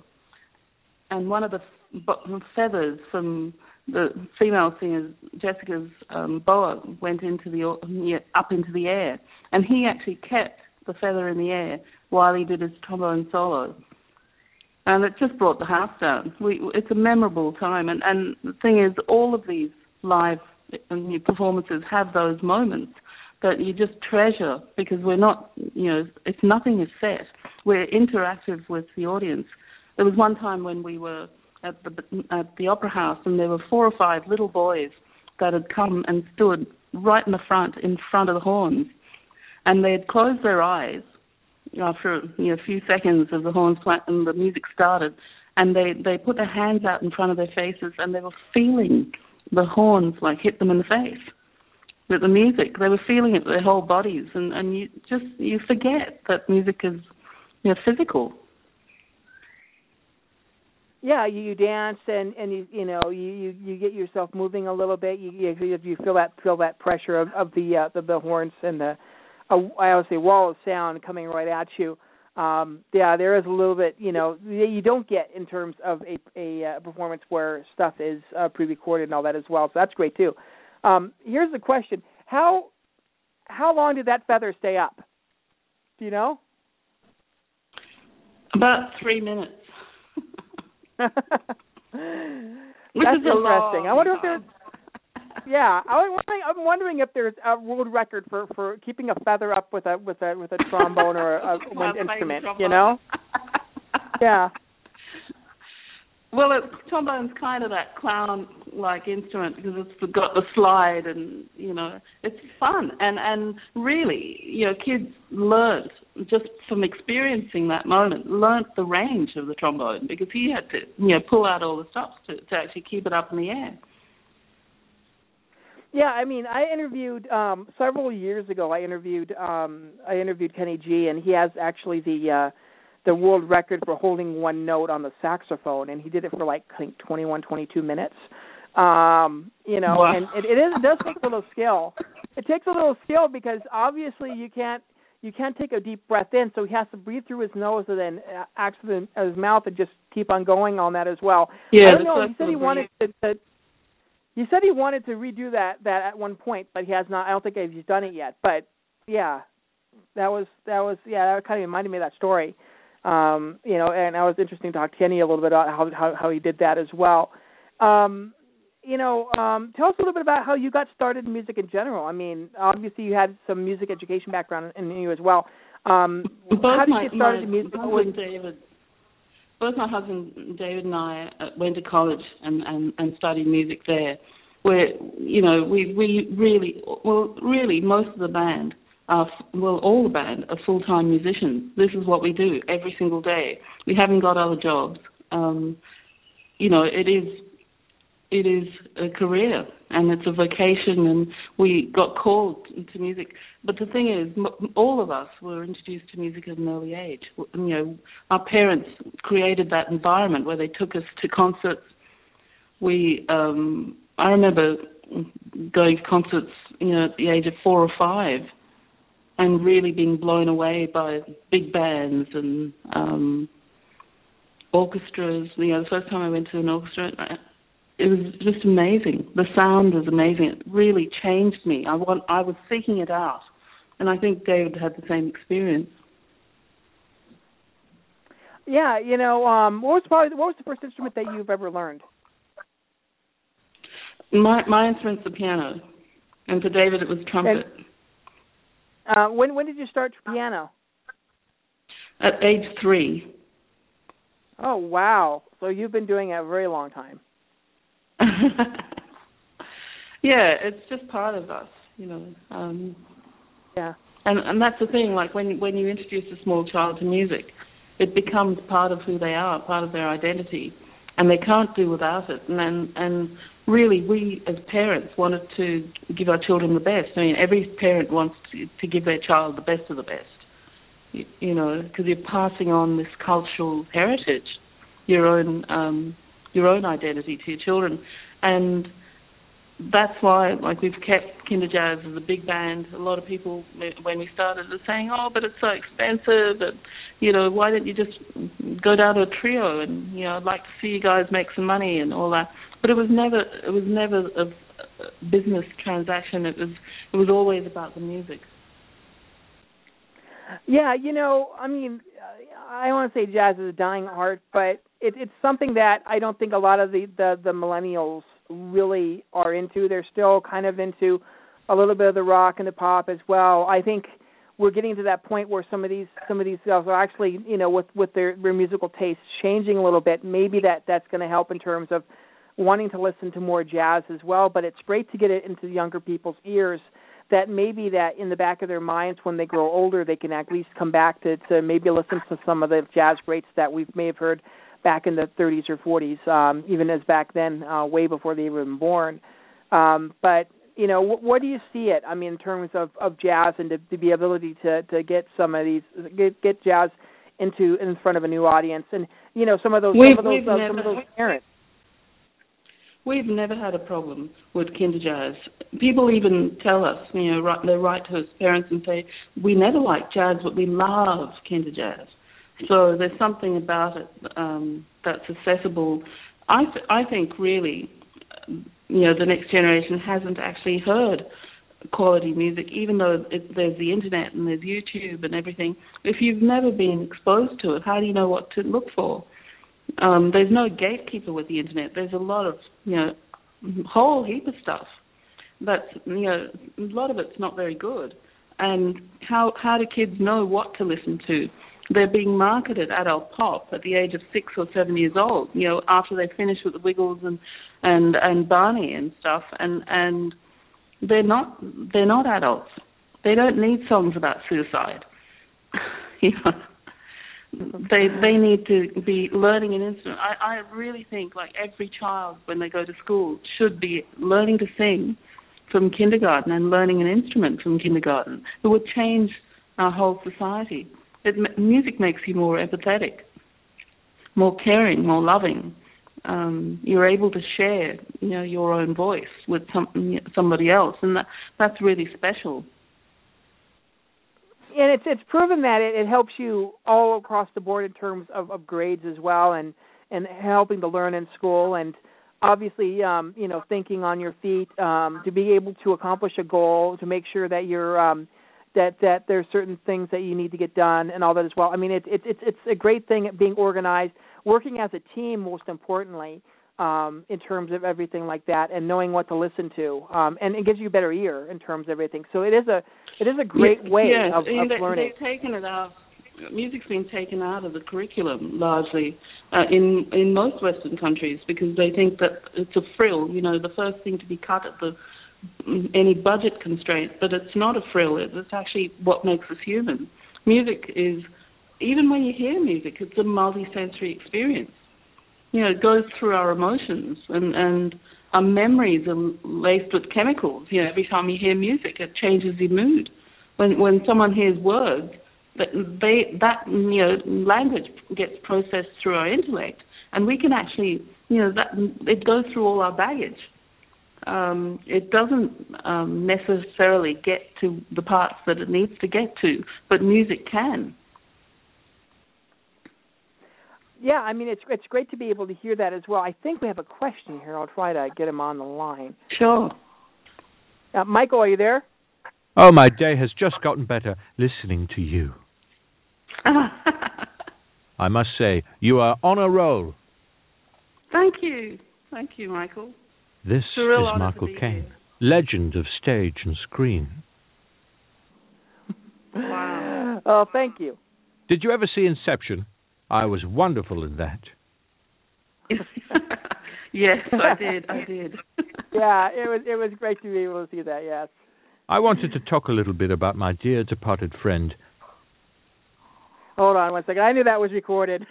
and one of the f- feathers from the female singer Jessica's um, boa went into the yeah, up into the air, and he actually kept the feather in the air while he did his trombone solo, and it just brought the house down. We, it's a memorable time, and, and the thing is, all of these live performances have those moments that you just treasure, because we're not, you know, it's nothing is set. We're interactive with the audience. There was one time when we were at the at the Opera House, and there were four or five little boys that had come and stood right in the front, in front of the horns, and they had closed their eyes after, you know, a few seconds as the horns played and the music started, and they, they put their hands out in front of their faces, and they were feeling the horns like hit them in the face. With the music, they were feeling it with their whole bodies, and, and you just you forget that music is, you know, physical. Yeah, you, you dance and, and you you know you, you, you get yourself moving a little bit. You you, you feel that feel that pressure of, of the, uh, the the horns and the uh, I always say wall of sound coming right at you. Um, yeah, there is a little bit, you know, you don't get in terms of a a uh, performance where stuff is uh, pre-recorded and all that as well. So that's great too. Um, here's the question: How how long did that feather stay up? Do you know? About three minutes. That's Which is interesting. I wonder if there's Yeah, I was wondering, I'm wondering if there's a world record for, for keeping a feather up with a with a with a trombone or a wind instrument. You know? Yeah. Well, it, trombone's kind of that clown-like instrument because it's got the slide, and you know, it's fun. And and really, you know, kids learnt just from experiencing that moment, learnt the range of the trombone because he had to, you know, pull out all the stops to, to actually keep it up in the air. Yeah, I mean, I interviewed um, several years ago. I interviewed um, I interviewed Kenny G, and he has actually the uh, the world record for holding one note on the saxophone, and he did it for like I think twenty-one, twenty-two minutes. Um, you know, wow. and it, it is it does take a little skill. It takes a little skill because obviously you can't you can't take a deep breath in, so he has to breathe through his nose and then actually his mouth and just keep on going on that as well. Yeah, I don't know. He said he wanted to. to He said he wanted to redo that, that at one point, but he has not. I don't think he's done it yet. But yeah, that was that was yeah that kind of reminded me of that story. Um, you know, and it was interesting to talk to Kenny a little bit about how how, how he did that as well. Um, you know, um, tell us a little bit about how you got started in music in general. I mean, obviously you had some music education background in, in you as well. Um, both how did my, you get started my in music? Husband David, both my husband David and I went to college and, and, and studied music there. Where you know we we really well really most of the band are well all the band are full time musicians. This is what we do every single day. We haven't got other jobs. Um, you know it is it is a career and it's a vocation, and we got called to music. But the thing is, m- all of us were introduced to music at an early age. You know, our parents created that environment where they took us to concerts. We um, I remember going to concerts, you know, at the age of four or five, and really being blown away by big bands and um, orchestras. You know, the first time I went to an orchestra, it was just amazing. The sound was amazing. It really changed me. I want, I was seeking it out, and I think David had the same experience. Yeah, you know, um, what was probably what was the first instrument that you've ever learned? My my instrument's the piano, and for David it was trumpet. And, uh, when when did you start piano? At age three. Oh wow! So you've been doing it a very long time. Yeah, it's just part of us, you know. Um, yeah. And and that's the thing. Like when when you introduce a small child to music, it becomes part of who they are, part of their identity, and they can't do without it. And and, and really, we as parents wanted to give our children the best. I mean, every parent wants to, to give their child the best of the best, you, you know, because you're passing on this cultural heritage, your own um, your own identity to your children. And that's why, like, we've kept Kinder Jazz as a big band. A lot of people, when we started, were saying, oh, but it's so expensive, and, you know, why don't you just go down to a trio, and, you know, I'd like to see you guys make some money and all that. But it was never it was never a, a business transaction. It was it was always about the music. Yeah, you know, I mean, I don't want to say jazz is a dying art, but it, it's something that I don't think a lot of the, the, the millennials really are into. They're still kind of into a little bit of the rock and the pop as well. I think we're getting to that point where some of these some of these guys are actually, you know, with with their, their musical tastes changing a little bit. Maybe that that's going to help in terms of wanting to listen to more jazz as well. But it's great to get it into younger people's ears, that maybe that in the back of their minds when they grow older, they can at least come back to, to maybe listen to some of the jazz greats that we may have heard back in the thirties or forties, um, even as back then, uh, way before they were born. Um, but, you know, wh- what do you see it, I mean, in terms of, of jazz and to, to the ability to, to get some of these, get, get jazz into in front of a new audience? And, you know, some of those, some of those, uh, some of those parents. We've never had a problem with Kinder Jazz. People even tell us, you know, right, they write to us parents and say, we never liked jazz, but we love Kinder Jazz. So there's something about it um, that's accessible. I th- I think really, you know, the next generation hasn't actually heard quality music, even though it, there's the internet and there's YouTube and everything. If you've never been exposed to it, how do you know what to look for? Um, there's no gatekeeper with the internet. There's a lot of, you know, whole heap of stuff. that's, you know, a lot of it's not very good. And how how do kids know what to listen to? They're being marketed adult pop at the age of six or seven years old, you know, after they finish with the Wiggles and, and, and Barney and stuff, and, and they're not they're not adults. They don't need songs about suicide. you know, they they need to be learning an instrument. I, I really think like every child when they go to school should be learning to sing from kindergarten and learning an instrument from kindergarten. It would change our whole society. It, music makes you more empathetic, more caring, more loving. Um, you're able to share, you know, your own voice with some, somebody else, and that, that's really special. And it's it's proven that it, it helps you all across the board in terms of, of grades as well, and, and helping to learn in school, and obviously, um, you know, thinking on your feet, um, to be able to accomplish a goal, to make sure that you're um, that that there's certain things that you need to get done and all that as well. I mean, it's it, it's it's a great thing at being organized, working as a team, most importantly, um, in terms of everything like that, and knowing what to listen to, um, and it gives you a better ear in terms of everything. So it is a it is a great yes, way yes. of, of they, learning. They've taken it out. Music's been taken out of the curriculum largely uh, in in most Western countries because they think that it's a frill. You know, the first thing to be cut at the any budget constraint, but it's not a frill. It's actually what makes us human. Music is, even when you hear music, it's a multi-sensory experience. You know, it goes through our emotions, and, and our memories are laced with chemicals. You know, every time you hear music, it changes your mood. When when someone hears words, that they that you know language gets processed through our intellect, and we can actually, you know, that it goes through all our baggage. Um, it doesn't um, necessarily get to the parts that it needs to get to, but music can. Yeah, I mean, it's it's great to be able to hear that as well. I think we have a question here. I'll try to get him on the line. Sure. Uh, Michael, are you there? Oh, my day has just gotten better listening to you. I must say, you are on a roll. Thank you. Thank you, Michael. This is Michael Caine, legend of stage and screen. Wow. Oh, thank you. Did you ever see Inception? I was wonderful in that. Yes, I did. I did. Yeah, it was it was great to be able to see that, yes. I wanted to talk a little bit about my dear departed friend. Hold on one second. I knew that was recorded.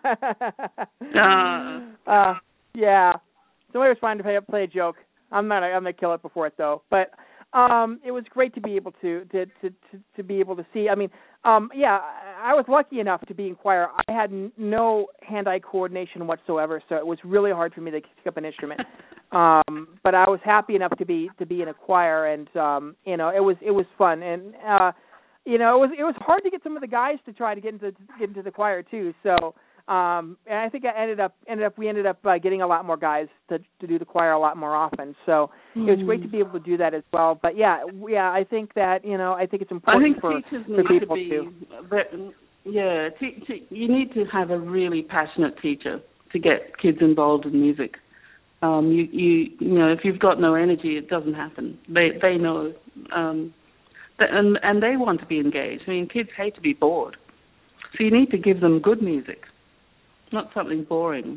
uh. uh, yeah. Somebody was trying to play, play a joke. I'm not. I'm gonna kill it before it though. But um, it was great to be able to to, to, to to be able to see. I mean, um, yeah, I was lucky enough to be in choir. I had n- no hand-eye coordination whatsoever, so it was really hard for me to pick up an instrument. um, but I was happy enough to be to be in a choir, and um, you know, it was it was fun, and uh, you know, it was it was hard to get some of the guys to try to get into get into the choir too. So. Um, and I think I ended up ended up we ended up uh, getting a lot more guys to to do the choir a lot more often. So mm. it was great to be able to do that as well. But yeah, yeah, I think that you know I think it's important I think for, teachers for need people to be, to. But, yeah, te- te- you need to have a really passionate teacher to get kids involved in music. Um, you you you know if you've got no energy, it doesn't happen. They they know, um, and and they want to be engaged. I mean, kids hate to be bored, so you need to give them good music. Not something boring.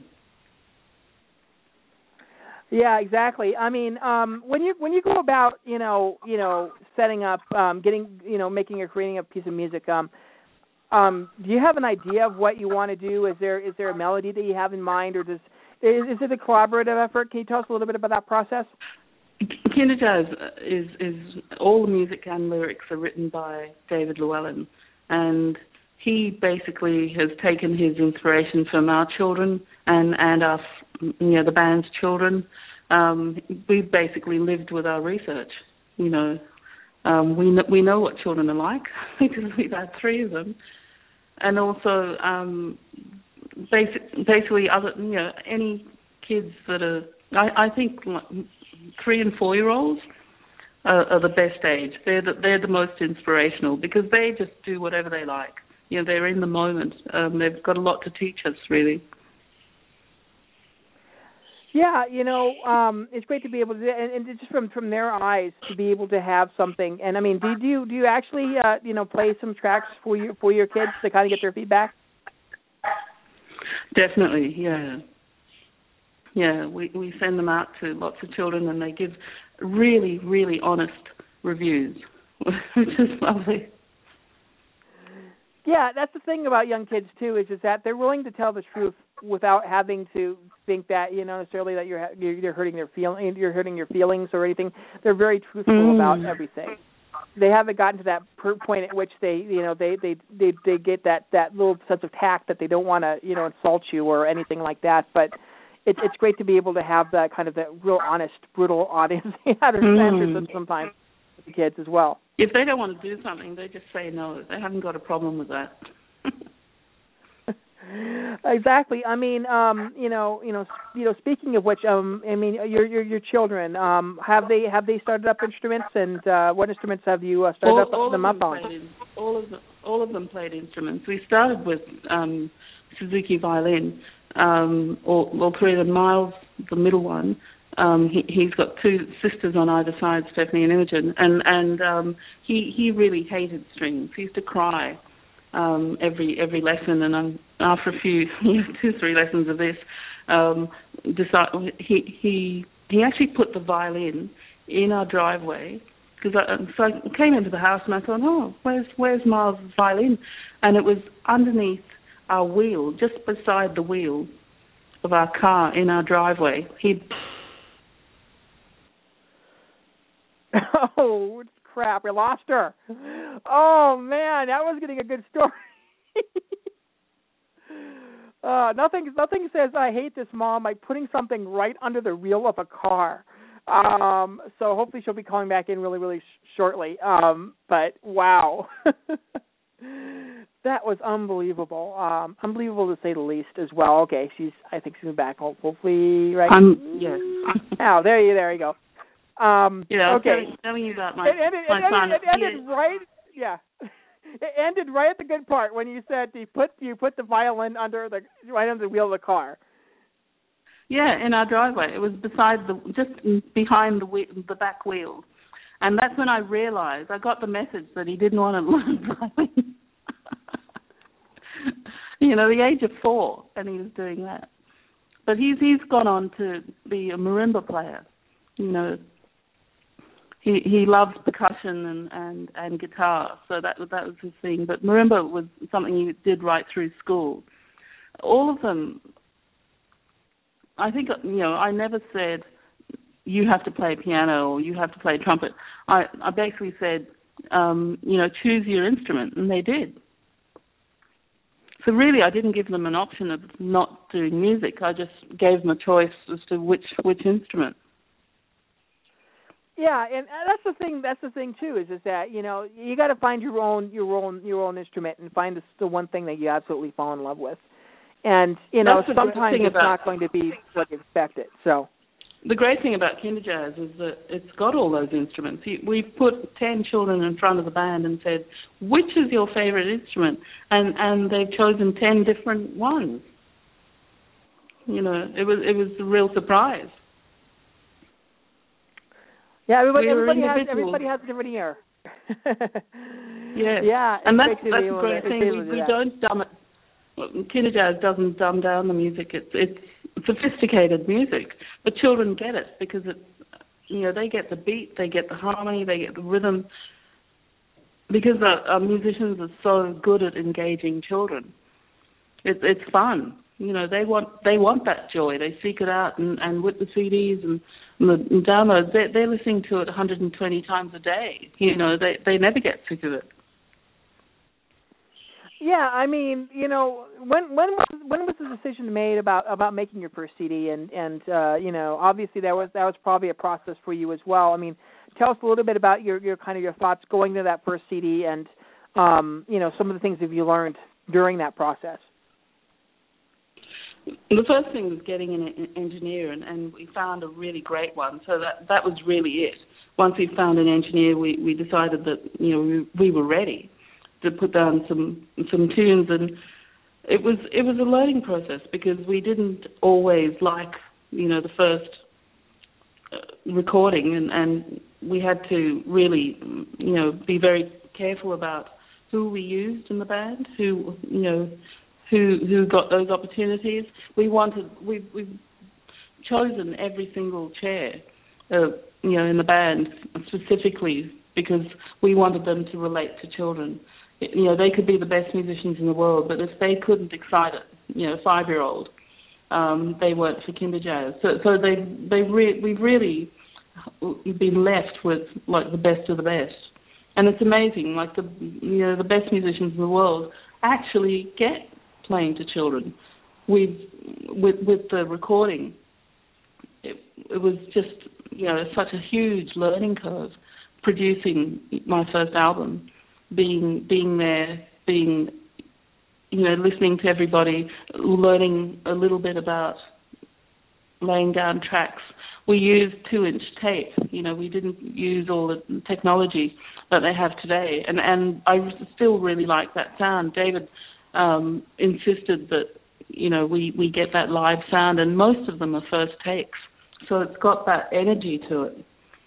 Yeah, exactly. I mean, um, when you when you go about, you know, you know, setting up, um, getting, you know, making or creating a piece of music, um, um, do you have an idea of what you want to do? Is there is there a melody that you have in mind, or does is, is it a collaborative effort? Can you tell us a little bit about that process? Kinder Jazz is is all the music and lyrics are written by David Llewellyn, and he basically has taken his inspiration from our children and, and our, you know, the band's children. Um, we basically lived with our research, you know. Um, we, know, we know what children are like because we've had three of them. And also, um, basic, basically, other, you know, any kids that are, I, I think three and four-year-olds are, are the best age. They're the, they're the most inspirational because they just do whatever they like. You know, they're in the moment. Um, they've got a lot to teach us, really. Yeah, you know, um, it's great to be able to, and, and just from, from their eyes to be able to have something. And I mean, do, do you do you actually, uh, you know, play some tracks for your for your kids to kind of get their feedback? Definitely, yeah, yeah. We we send them out to lots of children, and they give really, really honest reviews, which is lovely. Yeah, that's the thing about young kids too, is is that they're willing to tell the truth without having to think that, you know, necessarily that you're you're hurting their feeling, you're hurting your feelings or anything. They're very truthful mm. about everything. They haven't gotten to that per point at which they, you know, they they they, they get that, that little sense of tact that they don't want to, you know, insult you or anything like that. But it's it's great to be able to have that kind of that real honest, brutal audience answers mm. sometimes with the kids as well. If they don't want to do something, they just say no. They haven't got a problem with that. Exactly. I mean, um, you know, you know, you know. Speaking of which, um, I mean, your your your children, um, have they have they started up instruments, and uh, what instruments have you uh, started all, up all them up on? In, all of them, all of them played instruments. We started with um, Suzuki violin. Um, all, all three of them. Miles, the middle one. Um, he, he's got two sisters on either side, Stephanie and Imogen, and and um, he he really hated strings. He used to cry um, every every lesson, and um, after a few two three lessons of this, um, decide, he he he actually put the violin in our driveway, because I, so I came into the house and I thought, oh, where's where's Miles' violin? And it was underneath our wheel, just beside the wheel of our car in our driveway. He Oh, crap, we lost her. Oh, man, that was getting a good story. uh, nothing nothing says I hate this mom like putting something right under the wheel of a car. Um, so hopefully she'll be calling back in really, really sh- shortly. Um, but, wow. That was unbelievable. Um, unbelievable to say the least as well. Okay, she's, I think she's back, hopefully, right? Um, yes. Oh, there you, there you go. Um, yeah, okay. Telling, telling you about my, it ended, my it ended, son. It ended right, yeah. It ended right at the good part when you said you put you put the violin under the right under the wheel of the car. Yeah, in our driveway. It was beside the just behind the the back wheel, and that's when I realized I got the message that he didn't want to learn violin. You know, the age of four, and he was doing that. But he's he's gone on to be a marimba player. You know. He he loves percussion and, and, and guitar, so that that was his thing. But marimba was something he did right through school. All of them, I think, you know, I never said you have to play piano or you have to play trumpet. I, I basically said, um, you know, choose your instrument, and they did. So really, I didn't give them an option of not doing music. I just gave them a choice as to which which instrument. Yeah, and that's the thing. That's the thing too. Is is that you know you got to find your own your own your own instrument and find the, the one thing that you absolutely fall in love with. And you know sometimes it's about, not going to be what you expected. So the great thing about Kinder Jazz is that it's got all those instruments. We've put ten children in front of the band and said, "Which is your favorite instrument?" And and they've chosen ten different ones. You know, it was it was a real surprise. Yeah, everybody, everybody has everybody has a different ear. Yeah, yeah, and that's that's the great thing. We, we don't dumb it. Well, Kinder Jazz doesn't dumb down the music. It's it's sophisticated music, but children get it because it, you know, they get the beat, they get the harmony, they get the rhythm. Because our, our musicians are so good at engaging children, it's it's fun. You know, they want they want that joy. They seek it out, and, and with the C Ds and, and the downloads, they're, they're listening to it one hundred twenty times a day. You know, they they never get sick of it. Yeah, I mean, you know, when when was when was the decision made about, about making your first C D? And and uh, you know, obviously that was that was probably a process for you as well. I mean, tell us a little bit about your, your kind of your thoughts going to that first C D, and um, you know, some of the things that you learned during that process. The first thing was getting an engineer, and, and we found a really great one. So that that was really it. Once we found an engineer, we, we decided that you know we, we were ready to put down some some tunes, and it was it was a learning process because we didn't always like you know, the first uh, recording, and, and we had to really, you know, be very careful about who we used in the band, who, you know, who who got those opportunities. We wanted, we we've chosen every single chair, uh, you know, in the band specifically because we wanted them to relate to children. You know, they could be the best musicians in the world, but if they couldn't excite a, you know, five-year-old, um, they weren't for Kinder Jazz. So, so they, they, re- we've really been left with like the best of the best, and it's amazing. Like the, you know, the best musicians in the world actually get playing to children. We've, with with the recording, it, it was just, you know, such a huge learning curve producing my first album. Being being there, being, you know, listening to everybody, learning a little bit about laying down tracks. We used two-inch tape. You know, we didn't use all the technology that they have today. And, and I still really like that sound. David um, insisted that, you know, we, we get that live sound, and most of them are first takes. So it's got that energy to it.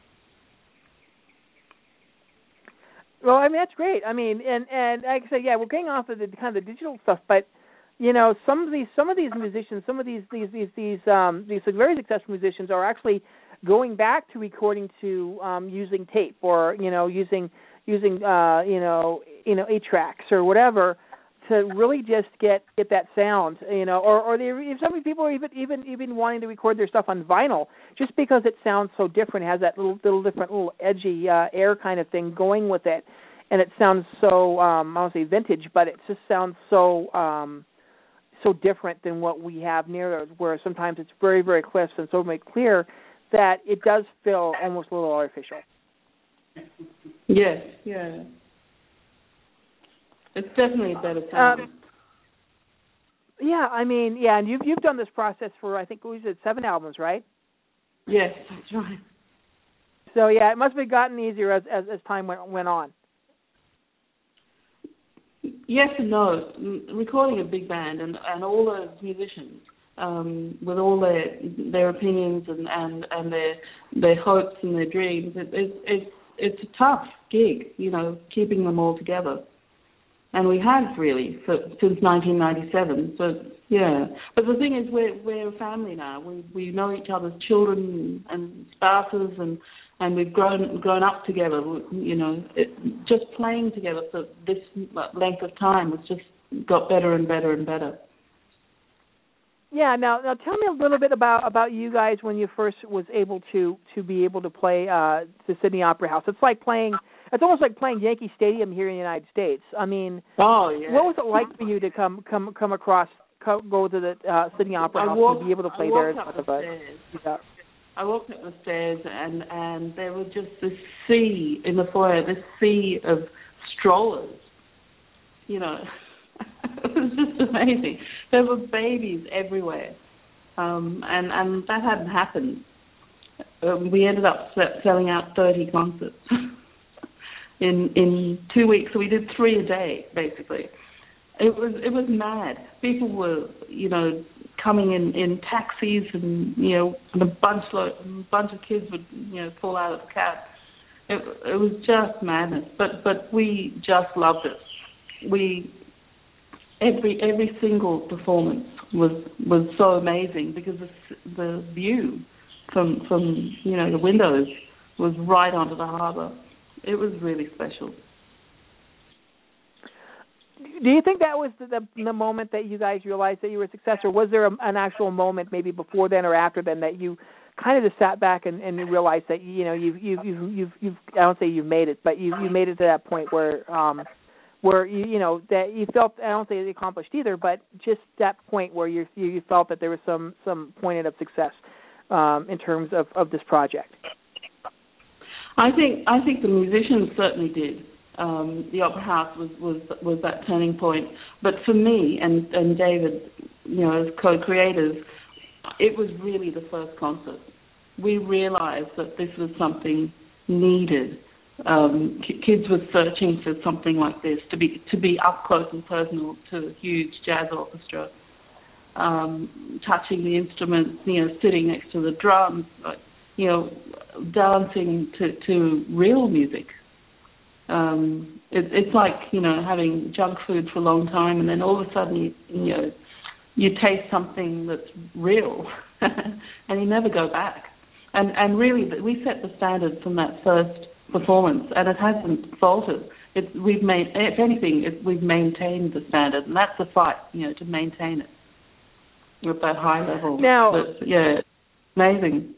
Well, I mean, that's great. I mean, and, and like I said, yeah, we're getting off of the kind of the digital stuff, but you know, some of these some of these musicians, some of these these these these um, these very successful musicians are actually going back to recording to um, using tape or you know using using uh, you know you know eight tracks or whatever to really just get, get that sound, you know, or or they, some people are even even even wanting to record their stuff on vinyl just because it sounds so different, it has that little little different little edgy uh, air kind of thing going with it, and it sounds so um, I don't say vintage, but it just sounds so um, so different than what we have near, where sometimes it's very very crisp and so very clear that it does feel almost a little artificial. Yes, yeah. It's definitely a better sound. Um, yeah, I mean, yeah, and you've you've done this process for I think we said seven albums, right? Yes, that's right. So yeah, it must have gotten easier as as, as time went went on. Yes and no. Recording a big band and, and all those musicians um, with all their their opinions and, and, and their their hopes and their dreams, it, it, it's it's a tough gig, you know, keeping them all together. And we have really for, since nineteen ninety-seven. So yeah, but the thing is, we're we're a family now. We we know each other's children and spouses, and, and we've grown grown up together. You know, it, just playing together for this length of time has just got better and better and better. Yeah. Now, now tell me a little bit about, about you guys when you first was able to, to be able to play uh, the Sydney Opera House. It's like playing. It's almost like playing Yankee Stadium here in the United States. I mean, oh, yeah. What was it like for you to come come come across, co- go to the uh, Sydney Opera House walked, and be able to play I there? Walked as up the stairs. Yeah. I walked up the stairs, and, and there was just this sea in the foyer, this sea of strollers. You know, it was just amazing. There were babies everywhere, um, and and that hadn't happened. Um, we ended up selling out thirty concerts. In, in two weeks, so we did three a day, basically. It was it was mad. People were, you know, coming in, in taxis, and you know, and a bunch of a bunch of kids would, you know, fall out of the cab. It, it was just madness. But but we just loved it. We every every single performance was was so amazing because the the view from from you know the windows was right onto the harbour. It was really special. Do you think that was the, the, the moment that you guys realized that you were a success, or was there a, an actual moment maybe before then or after then that you kind of just sat back and, and realized that you know you've you've you've you've, you've I don't say you've made it, but you you made it to that point where um where you you know that you felt, I don't say it accomplished either, but just that point where you you, you felt that there was some some point of success um, in terms of, of this project. I think I think the musicians certainly did. Um, the Opera House was, was was that turning point. But for me and, and David, you know, as co-creators, it was really the first concert. We realized that this was something needed. Um, kids were searching for something like this, to be to be up close and personal to a huge jazz orchestra. um, touching the instruments, you know, sitting next to the drums, you know, dancing to, to real music. Um, it, it's like, you know, having junk food for a long time, and then all of a sudden, you, you know, you taste something that's real, and you never go back. And and really, we set the standard from that first performance, and it hasn't faltered. It, we've made, if anything, it, we've maintained the standard, and that's the fight, you know, to maintain it at that high level. Now, but, yeah, amazing.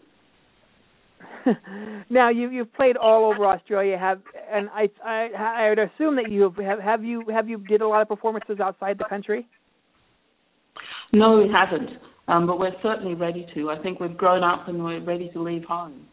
Now you you've played all over Australia, have and I I I would assume that you have have you have you did a lot of performances outside the country? No, we haven't, um, but we're certainly ready to. I think we've grown up and we're ready to leave home.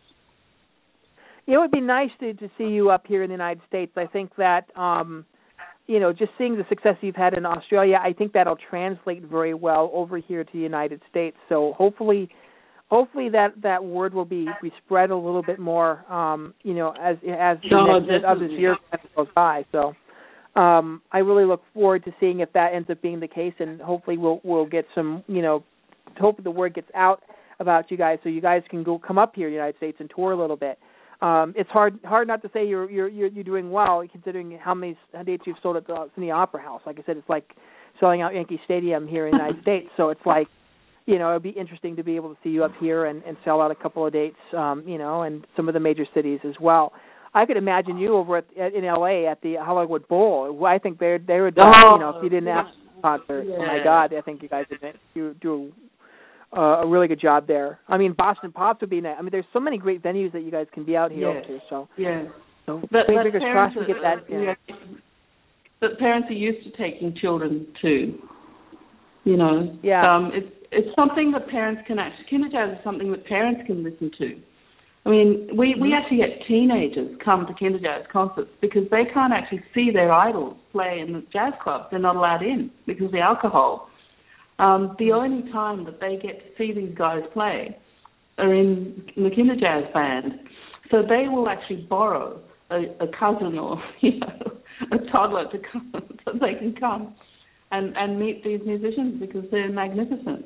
It would be nice to to see you up here in the United States. I think that um, you know, just seeing the success you've had in Australia, I think that'll translate very well over here to the United States. So hopefully. Hopefully that, that word will be, be spread a little bit more, um, you know, as as no, the next, as this year goes by. So um, I really look forward to seeing if that ends up being the case, and hopefully we'll we'll get some, you know, hope the word gets out about you guys, so you guys can go come up here in the United States and tour a little bit. Um, it's hard hard not to say you're you're you're, you're doing well, considering how many dates you've sold at the Sydney Opera House. Like I said, it's like selling out Yankee Stadium here in the United States. So it's like, you know, it'd be interesting to be able to see you up here and, and sell out a couple of dates, um, you know, and some of the major cities as well. I could imagine you over at, at in L A at the Hollywood Bowl. I think they're they would, oh, you know, if you didn't have a concert, yeah. oh my God, I think you guys would you do uh, a really good job there. I mean, Boston Pops would be nice. I mean, there's so many great venues that you guys can be out here yes. over here. So yeah, so but, but fingers crossed to get that. Yeah. Yeah. But parents are used to taking children too. You know, yeah. Um, it's it's something that parents can actually, Kinder Jazz is something that parents can listen to. I mean, we, we actually get teenagers come to Kinder Jazz concerts because they can't actually see their idols play in the jazz clubs. They're not allowed in because of the alcohol. Um, the only time that they get to see these guys play are in, in the Kinder Jazz band. So they will actually borrow a, a cousin or, you know, a toddler to come so they can come and, and meet these musicians because they're magnificent.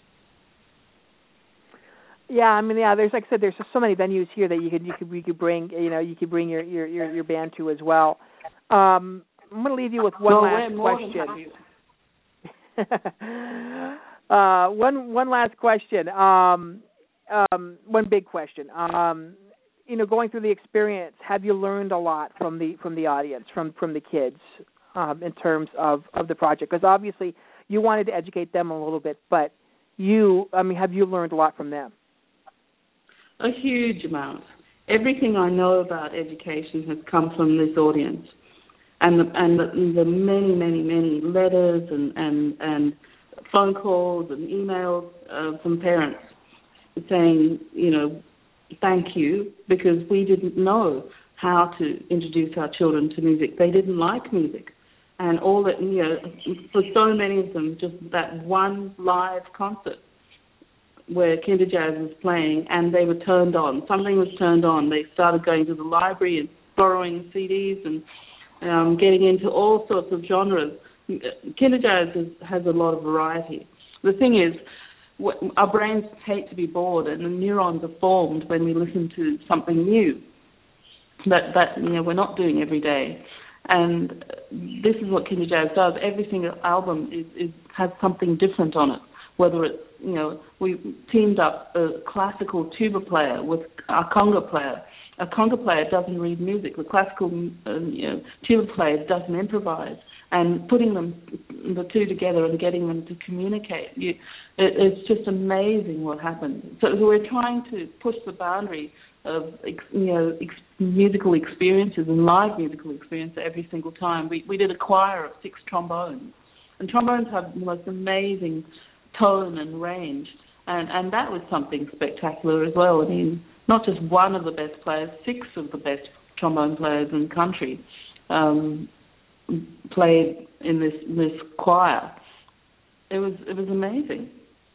Yeah, I mean, yeah. There's like I said, there's just so many venues here that you could you could you could bring you know you could bring your your your, your band to as well. Um, I'm going to leave you with one no, last question. uh, one one last question. Um, um, one big question. Um, you know, going through the experience, have you learned a lot from the from the audience, from from the kids, um, in terms of, of the project? Because obviously you wanted to educate them a little bit, but you, I mean, have you learned a lot from them? A huge amount. Everything I know about education has come from this audience, and the, and the, the many, many, many letters and, and, and phone calls and emails uh, from parents saying, you know, thank you, because we didn't know how to introduce our children to music. They didn't like music. And all that, you know, for so many of them, just that one live concert where Kinder Jazz was playing, and they were turned on. Something was turned on. They started going to the library and borrowing C Ds and um, getting into all sorts of genres. Kinder Jazz is, has a lot of variety. The thing is, our brains hate to be bored, and the neurons are formed when we listen to something new that, that you know, we're not doing every day. And this is what Kinder Jazz does. Every single album is, is has something different on it. Whether it's, you know, we teamed up a classical tuba player with a conga player. A conga player doesn't read music. The classical uh, you know, tuba player doesn't improvise. And putting them, the two together and getting them to communicate, you, it, it's just amazing what happens. So we're trying to push the boundary of, you know, ex- musical experiences and live musical experience every single time. We we did a choir of six trombones, and trombones have the most amazing tone and range, and, and that was something spectacular as well. I mean, not just one of the best players, six of the best trombone players in the country um, played in this this choir. It was it was amazing.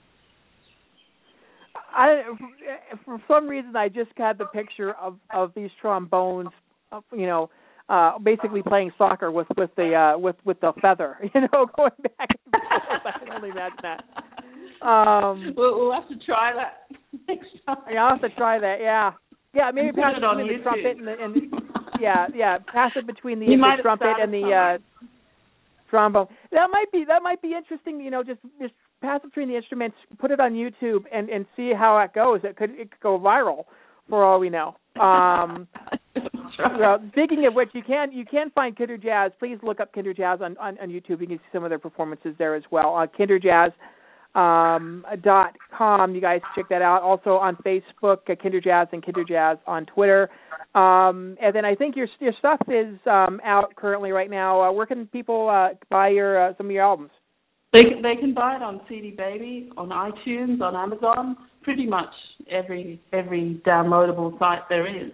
I, for some reason, I just got the picture of, of these trombones, you know, uh, basically playing soccer with with the uh, with with the feather, you know, going back and forth. I can only imagine that. Um, we'll, we'll have to try that next time. Yeah, I'll have to try that. Yeah, yeah. Maybe and pass it it on between YouTube. the trumpet and the and yeah, yeah. Pass it between the, the trumpet and the uh, trombone. That might be that might be interesting. You know, just just pass it between the instruments, put it on YouTube, and and see how it goes. It could it could go viral, for all we know. Um, well, speaking of which, you can you can find Kinder Jazz. Please look up Kinder Jazz on, on, on YouTube. You can see some of their performances there as well. Uh, Kinder Jazz. Um, dot com. You guys check that out. Also on Facebook, uh, Kinder Jazz, and Kinder Jazz on Twitter. Um, and then I think your your stuff is um, out currently right now. Uh, where can people uh, buy your uh, some of your albums? They can, they can buy it on C D Baby, on iTunes, on Amazon, pretty much every every downloadable site there is.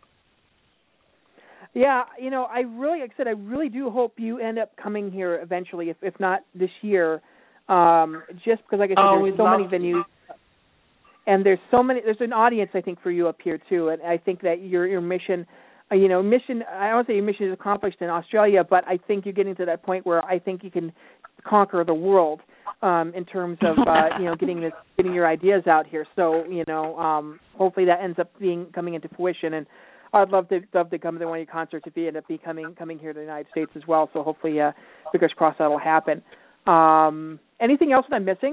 Yeah, you know, I really, like I said, I really do hope you end up coming here eventually, if if not this year. Um, just because, like I said, oh, there's so many venues, and there's so many. There's an audience, I think, for you up here too, and I think that your your mission, uh, you know, mission. I don't say your mission is accomplished in Australia, but I think you're getting to that point where I think you can conquer the world um, in terms of uh, you know getting this, getting your ideas out here. So you know, um, hopefully that ends up being coming into fruition, and I'd love to love to come to one of your concerts if you end up becoming coming here to the United States as well. So hopefully, uh, fingers crossed that'll happen. Um, anything else that I'm missing?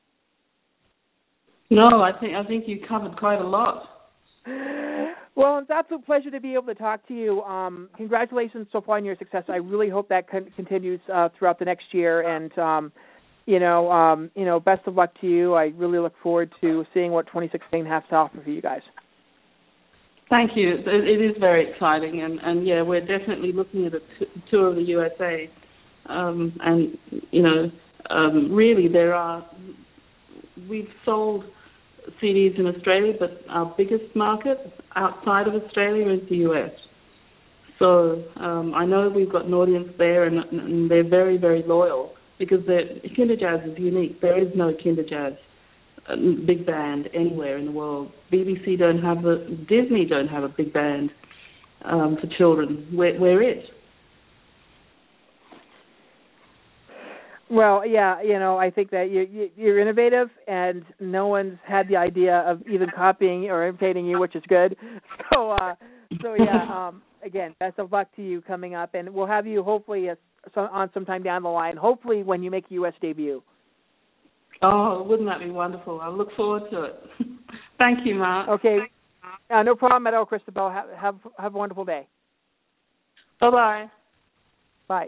No, I think I think you covered quite a lot. Well, it's an absolute pleasure to be able to talk to you. Um, congratulations so far on your success. I really hope that con- continues uh, throughout the next year, and um, you know, um, you know, best of luck to you. I really look forward to seeing what twenty sixteen has to offer for you guys. Thank you. It, it is very exciting, and, and yeah, we're definitely looking at a t- tour of the U S A. Um, and, you know, um, really there are, we've sold C Ds in Australia, but our biggest market outside of Australia is the U S. So um, I know we've got an audience there, and, and they're very, very loyal, because Kinder Jazz is unique. There is no Kinder Jazz uh, big band anywhere in the world. B B C don't have a, Disney don't have a big band um, for children. We're, we're it. Well, yeah, you know, I think that you, you, you're innovative, and no one's had the idea of even copying or imitating you, which is good. So, uh, so yeah, um, again, best of luck to you coming up, and we'll have you hopefully uh, some, on sometime down the line, hopefully when you make a U S debut. Oh, wouldn't that be wonderful? I look forward to it. Thank you, Mark. Okay, uh, no problem at all, Christabel. Have, have, have a wonderful day. Bye-bye. Bye.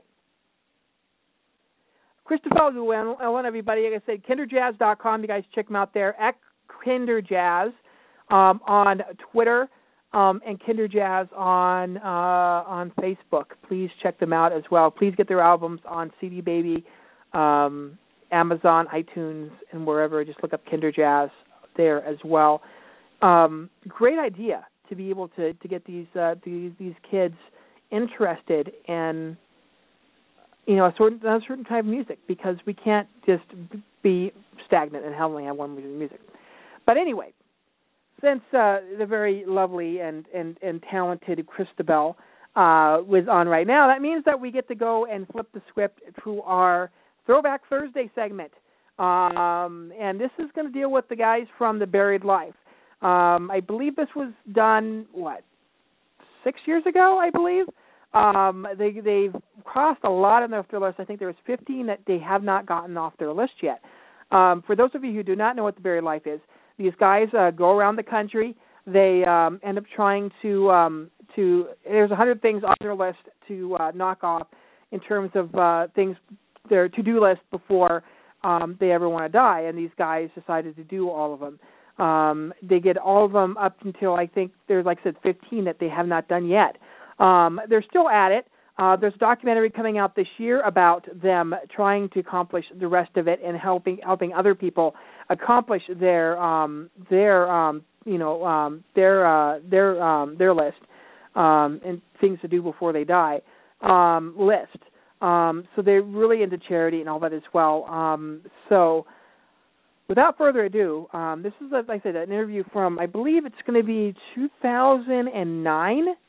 Christopher Llewellyn, everybody. Like I said, kinder jazz dot com. You guys check them out there. At Kinder Jazz um, on Twitter um, and Kinder Jazz on uh, on Facebook. Please check them out as well. Please get their albums on C D Baby, um, Amazon, iTunes, and wherever. Just look up Kinder Jazz there as well. Um, great idea to be able to, to get these uh, these these kids interested in, you know, a certain, a certain type of music, because we can't just be stagnant and only have one music. But anyway, since uh, the very lovely and, and, and talented Christabel uh, was on right now, that means that we get to go and flip the script to our Throwback Thursday segment. Um, and this is going to deal with the guys from The Buried Life. Um, I believe this was done, what, six years ago, I believe? Um, they, they've crossed a lot on their list. I think there was fifteen that they have not gotten off their list yet. Um, for those of you who do not know what The Buried Life is, these guys uh, go around the country. They um, end up trying to, um, to there's one hundred things on their list to uh, knock off in terms of uh, things, their to-do list before um, they ever want to die, and these guys decided to do all of them. Um, they get all of them up until, I think there's, like I said, fifteen that they have not done yet. Um, they're still at it. Uh, there's a documentary coming out this year about them trying to accomplish the rest of it and helping helping other people accomplish their um, their um, you know um, their uh, their um, their list um, and things to do before they die um, list. Um, so they're really into charity and all that as well. Um, so without further ado, um, this is, as I said, an interview from, I believe it's going to be two thousand nine.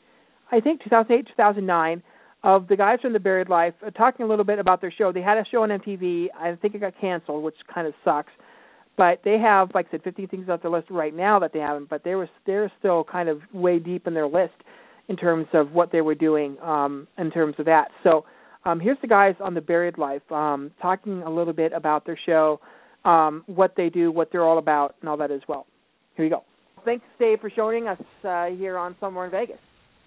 I think two thousand eight, two thousand nine, of the guys from The Buried Life uh, talking a little bit about their show. They had a show on M T V. I think it got canceled, which kind of sucks. But they have, like I said, fifteen things off their list right now that they haven't. But they were they're still kind of way deep in their list in terms of what they were doing um, in terms of that. So um, here's the guys on The Buried Life um, talking a little bit about their show, um, what they do, what they're all about, and all that as well. Here you go. Thanks, Dave, for joining us uh, here on Somewhere in Vegas.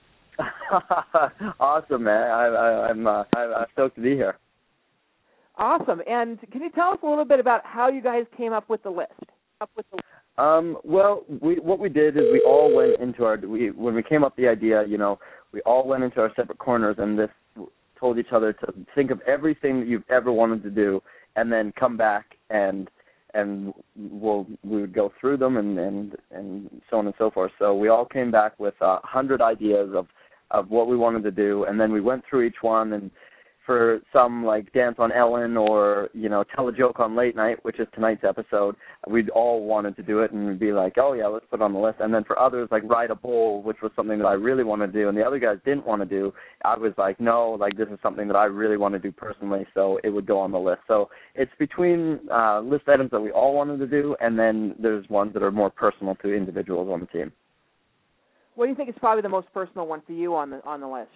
Awesome, man. I, I, I'm, uh, I'm stoked to be here. Awesome. And can you tell us a little bit about how you guys came up with the list? Up with the Um, well, we, what we did is we all went into our, we, when we came up with the idea, you know, we all went into our separate corners and this told each other to think of everything that you've ever wanted to do and then come back and and we'll, we would go through them and, and, and so on and so forth. So we all came back with a hundred ideas of, of what we wanted to do, and then we went through each one, and for some, like Dance on Ellen or, you know, Tell a Joke on Late Night, which is tonight's episode, we'd all wanted to do it and we'd be like, oh, yeah, let's put it on the list. And then for others, like Ride a Bull, which was something that I really want to do, and the other guys didn't want to do, I was like, no, like this is something that I really want to do personally, so it would go on the list. So it's between uh, list items that we all wanted to do, and then there's ones that are more personal to individuals on the team. What do you think is probably the most personal one for you on the on the list?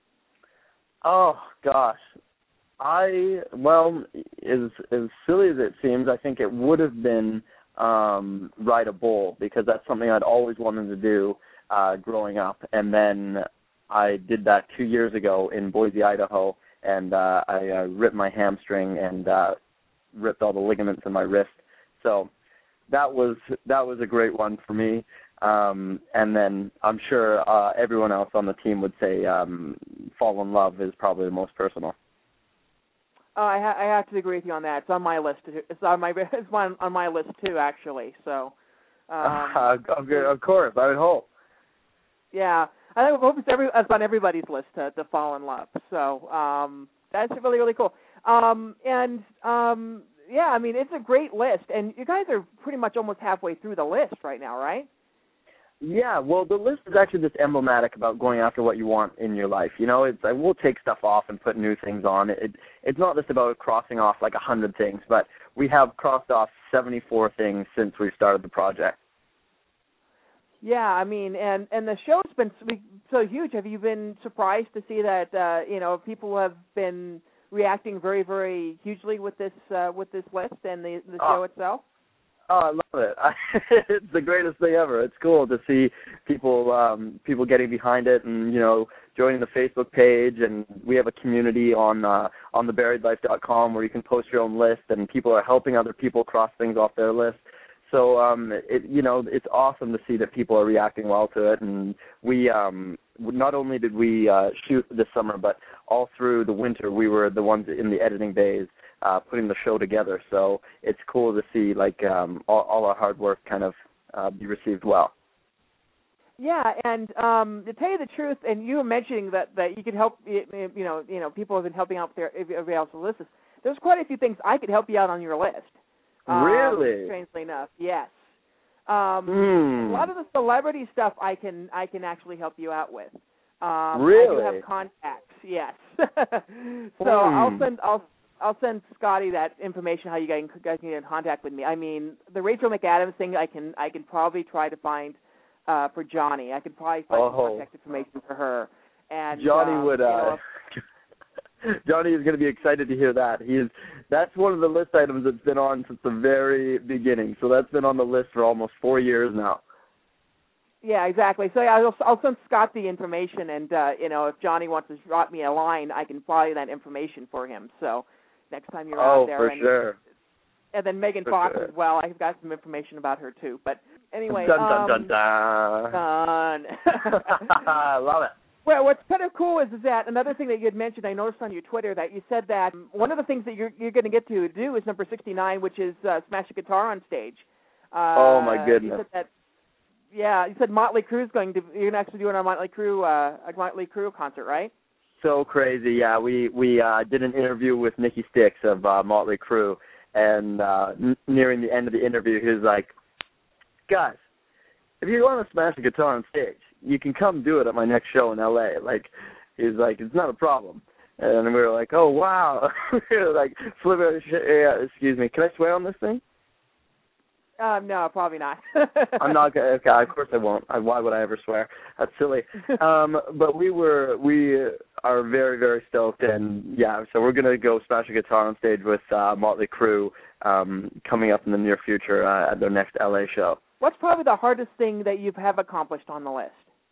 Oh, gosh. I, well, as as silly as it seems, I think it would have been um, Ride a Bull, because that's something I'd always wanted to do uh, growing up. And then I did that two years ago in Boise, Idaho, and uh, I uh, ripped my hamstring and uh, ripped all the ligaments in my wrist. So that was that was a great one for me. Um, and then I'm sure uh, everyone else on the team would say um, Fall in Love is probably the most personal. Uh, I, ha- I have to agree with you on that. It's on my list. It's on my it's on, on my list too, actually. So, um, uh, of course, I would hope. Yeah, I think hope it's, every, it's on everybody's list to, to Fall in Love. So um, that's really really cool. Um, and um, yeah, I mean it's a great list, and you guys are pretty much almost halfway through the list right now, right? Yeah, well, the list is actually just emblematic about going after what you want in your life. You know, it's like we'll take stuff off and put new things on. It, it's not just about crossing off like a hundred things, but we have crossed off seventy-four things since we started the project. Yeah, I mean, and, and the show's been so huge. Have you been surprised to see that, uh, you know, people have been reacting very, very hugely with this uh, with this list and the, the show oh. itself? Oh, I love it. It's the greatest thing ever. It's cool to see people um, people getting behind it and, you know, joining the Facebook page. And we have a community on uh, on the buried life dot com where you can post your own list, and people are helping other people cross things off their list. So, um, it, you know, it's awesome to see that people are reacting well to it. And we um, not only did we uh, shoot this summer, but all through the winter we were the ones in the editing bays Uh, putting the show together, so it's cool to see like um, all, all our hard work kind of uh, be received well. Yeah, and um, to tell you the truth, and you were mentioning that, that you could help, you know, you know, people have been helping out their everybody else's list. There's quite a few things I could help you out on your list. Really? Um, strangely enough, yes. Um, mm. A lot of the celebrity stuff I can I can actually help you out with. Um, really? I do have contacts, yes. so mm. I'll send I'll. I'll send Scotty that information how you guys can get in contact with me. I mean, the Rachel McAdams thing, I can I can probably try to find uh, for Johnny. I could probably find oh. some contact information for her. And Johnny um, would. Uh, you know, Johnny is going to be excited to hear that. He is. That's one of the list items that's been on since the very beginning. So that's been on the list for almost four years now. Yeah, exactly. So yeah, I'll, I'll send Scott the information, and uh, you know, if Johnny wants to drop me a line, I can follow that information for him. So. Next time you're oh, out there. for and, sure. And then Megan for Fox sure. as well. I've got some information about her too. But anyway. Dun, um, dun, dun, dun. Dun. I love it. Well, what's kind of cool is, is that another thing that you had mentioned, I noticed on your Twitter that you said that one of the things that you're, you're going to get to do is number sixty-nine, which is uh, smash a guitar on stage. Uh, oh, my goodness. You said that, yeah, you said Motley Crue's going to, you're going to actually do a Motley Crue, uh, a Motley Crue concert, right? So crazy, yeah. We we uh, did an interview with Nikki Sixx of uh, Motley Crue, and uh, n- nearing the end of the interview, he was like, "Guys, if you're going to smash a guitar on stage, you can come do it at my next show in L A. Like, he's like, it's not a problem. And we were like, oh, wow. We were like, flip it, yeah, excuse me. Can I swear on this thing? Um, no, probably not. I'm not gonna. Okay, of course I won't. I, why would I ever swear? That's silly. Um, but we were, we are very, very stoked, and yeah. So we're gonna go smash a guitar on stage with uh, Motley Crue um, coming up in the near future uh, at their next L A show. What's probably the hardest thing that you have accomplished on the list?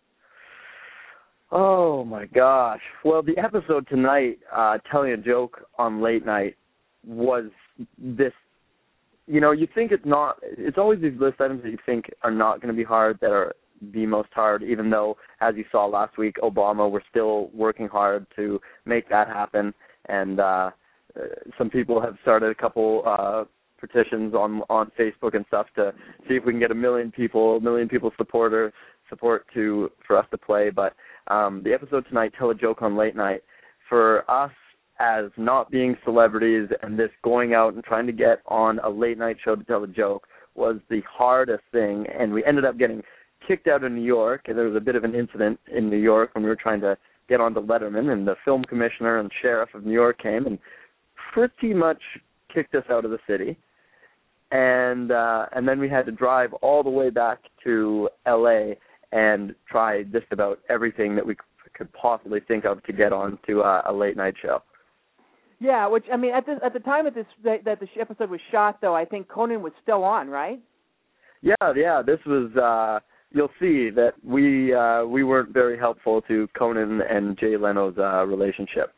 Oh my gosh! Well, the episode tonight, uh, telling a joke on late night, was this. You know, you think it's not, it's always these list items that you think are not going to be hard that are the most hard, even though, as you saw last week, Obama, we're still working hard to make that happen. And uh, some people have started a couple uh, petitions on on Facebook and stuff to see if we can get a million people, a million people supporter, support to for us to play. But um, the episode tonight, Tell a Joke on Late Night, for us, as not being celebrities and this going out and trying to get on a late night show to tell a joke was the hardest thing. And we ended up getting kicked out of New York. And there was a bit of an incident in New York when we were trying to get onto Letterman, and the film commissioner and sheriff of New York came and pretty much kicked us out of the city. And uh, and then we had to drive all the way back to L A and try just about everything that we could possibly think of to get on to uh, a late night show. Yeah, which, I mean, at the, at the time that this that, that the episode was shot, though, I think Conan was still on, right? Yeah, yeah. This was, uh, you'll see that we uh, we weren't very helpful to Conan and Jay Leno's uh, relationship.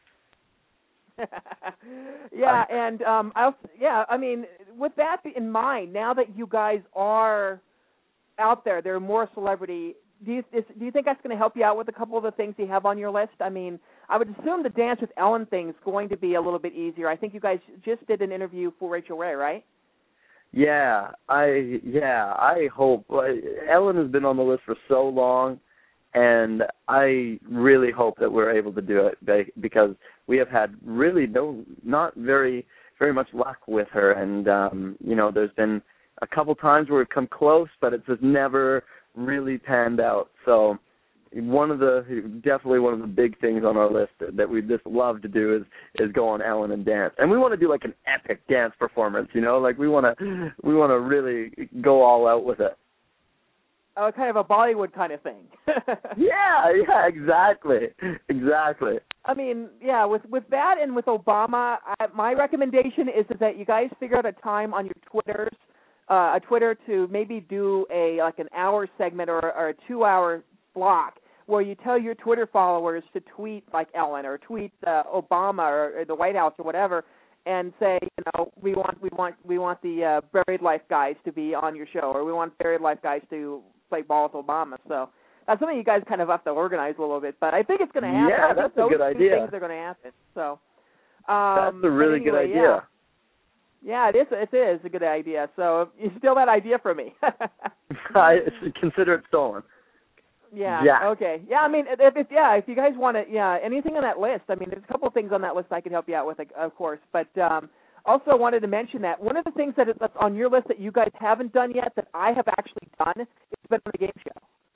yeah, and, um, I also, yeah, I mean, with that in mind, now that you guys are out there, there are more celebrity, do you, is, do you think that's going to help you out with a couple of the things you have on your list? I mean, I would assume the Dance with Ellen thing is going to be a little bit easier. I think you guys just did an interview for Rachel Ray, right? Yeah, I yeah, I hope. Ellen has been on the list for so long, and I really hope that we're able to do it because we have had really no, not very, very much luck with her. And, um, you know, there's been a couple times where we've come close, but it's just never really panned out. So one of the definitely one of the big things on our list that we just love to do is is go on Ellen and dance, and we want to do like an epic dance performance. You know, like we want to we want to really go all out with it. Oh, kind of a Bollywood kind of thing. yeah, yeah, exactly, exactly. I mean, yeah, with with that and with Obama, I, my recommendation is that you guys figure out a time on your Twitters. Uh, a Twitter to maybe do a like an hour segment or, or a two-hour block where you tell your Twitter followers to tweet like Ellen or tweet uh, Obama or, or the White House or whatever, and say, you know, we want we want we want the uh, Buried Life guys to be on your show, or we want Buried Life guys to play ball with Obama. So that's something you guys kind of have to organize a little bit, but I think it's going to happen. Yeah, that's those a good two idea. Things are going to happen. So um, that's a really anyway, good idea. Yeah. Yeah, it is. It is a good idea. So you steal that idea from me. I consider it stolen. Yeah. Yeah. Okay. Yeah. I mean, if, if yeah, if you guys want to, yeah, anything on that list. I mean, there's a couple of things on that list I can help you out with, of course. But um, also wanted to mention that one of the things that is that's on your list that you guys haven't done yet that I have actually done is been on the game show.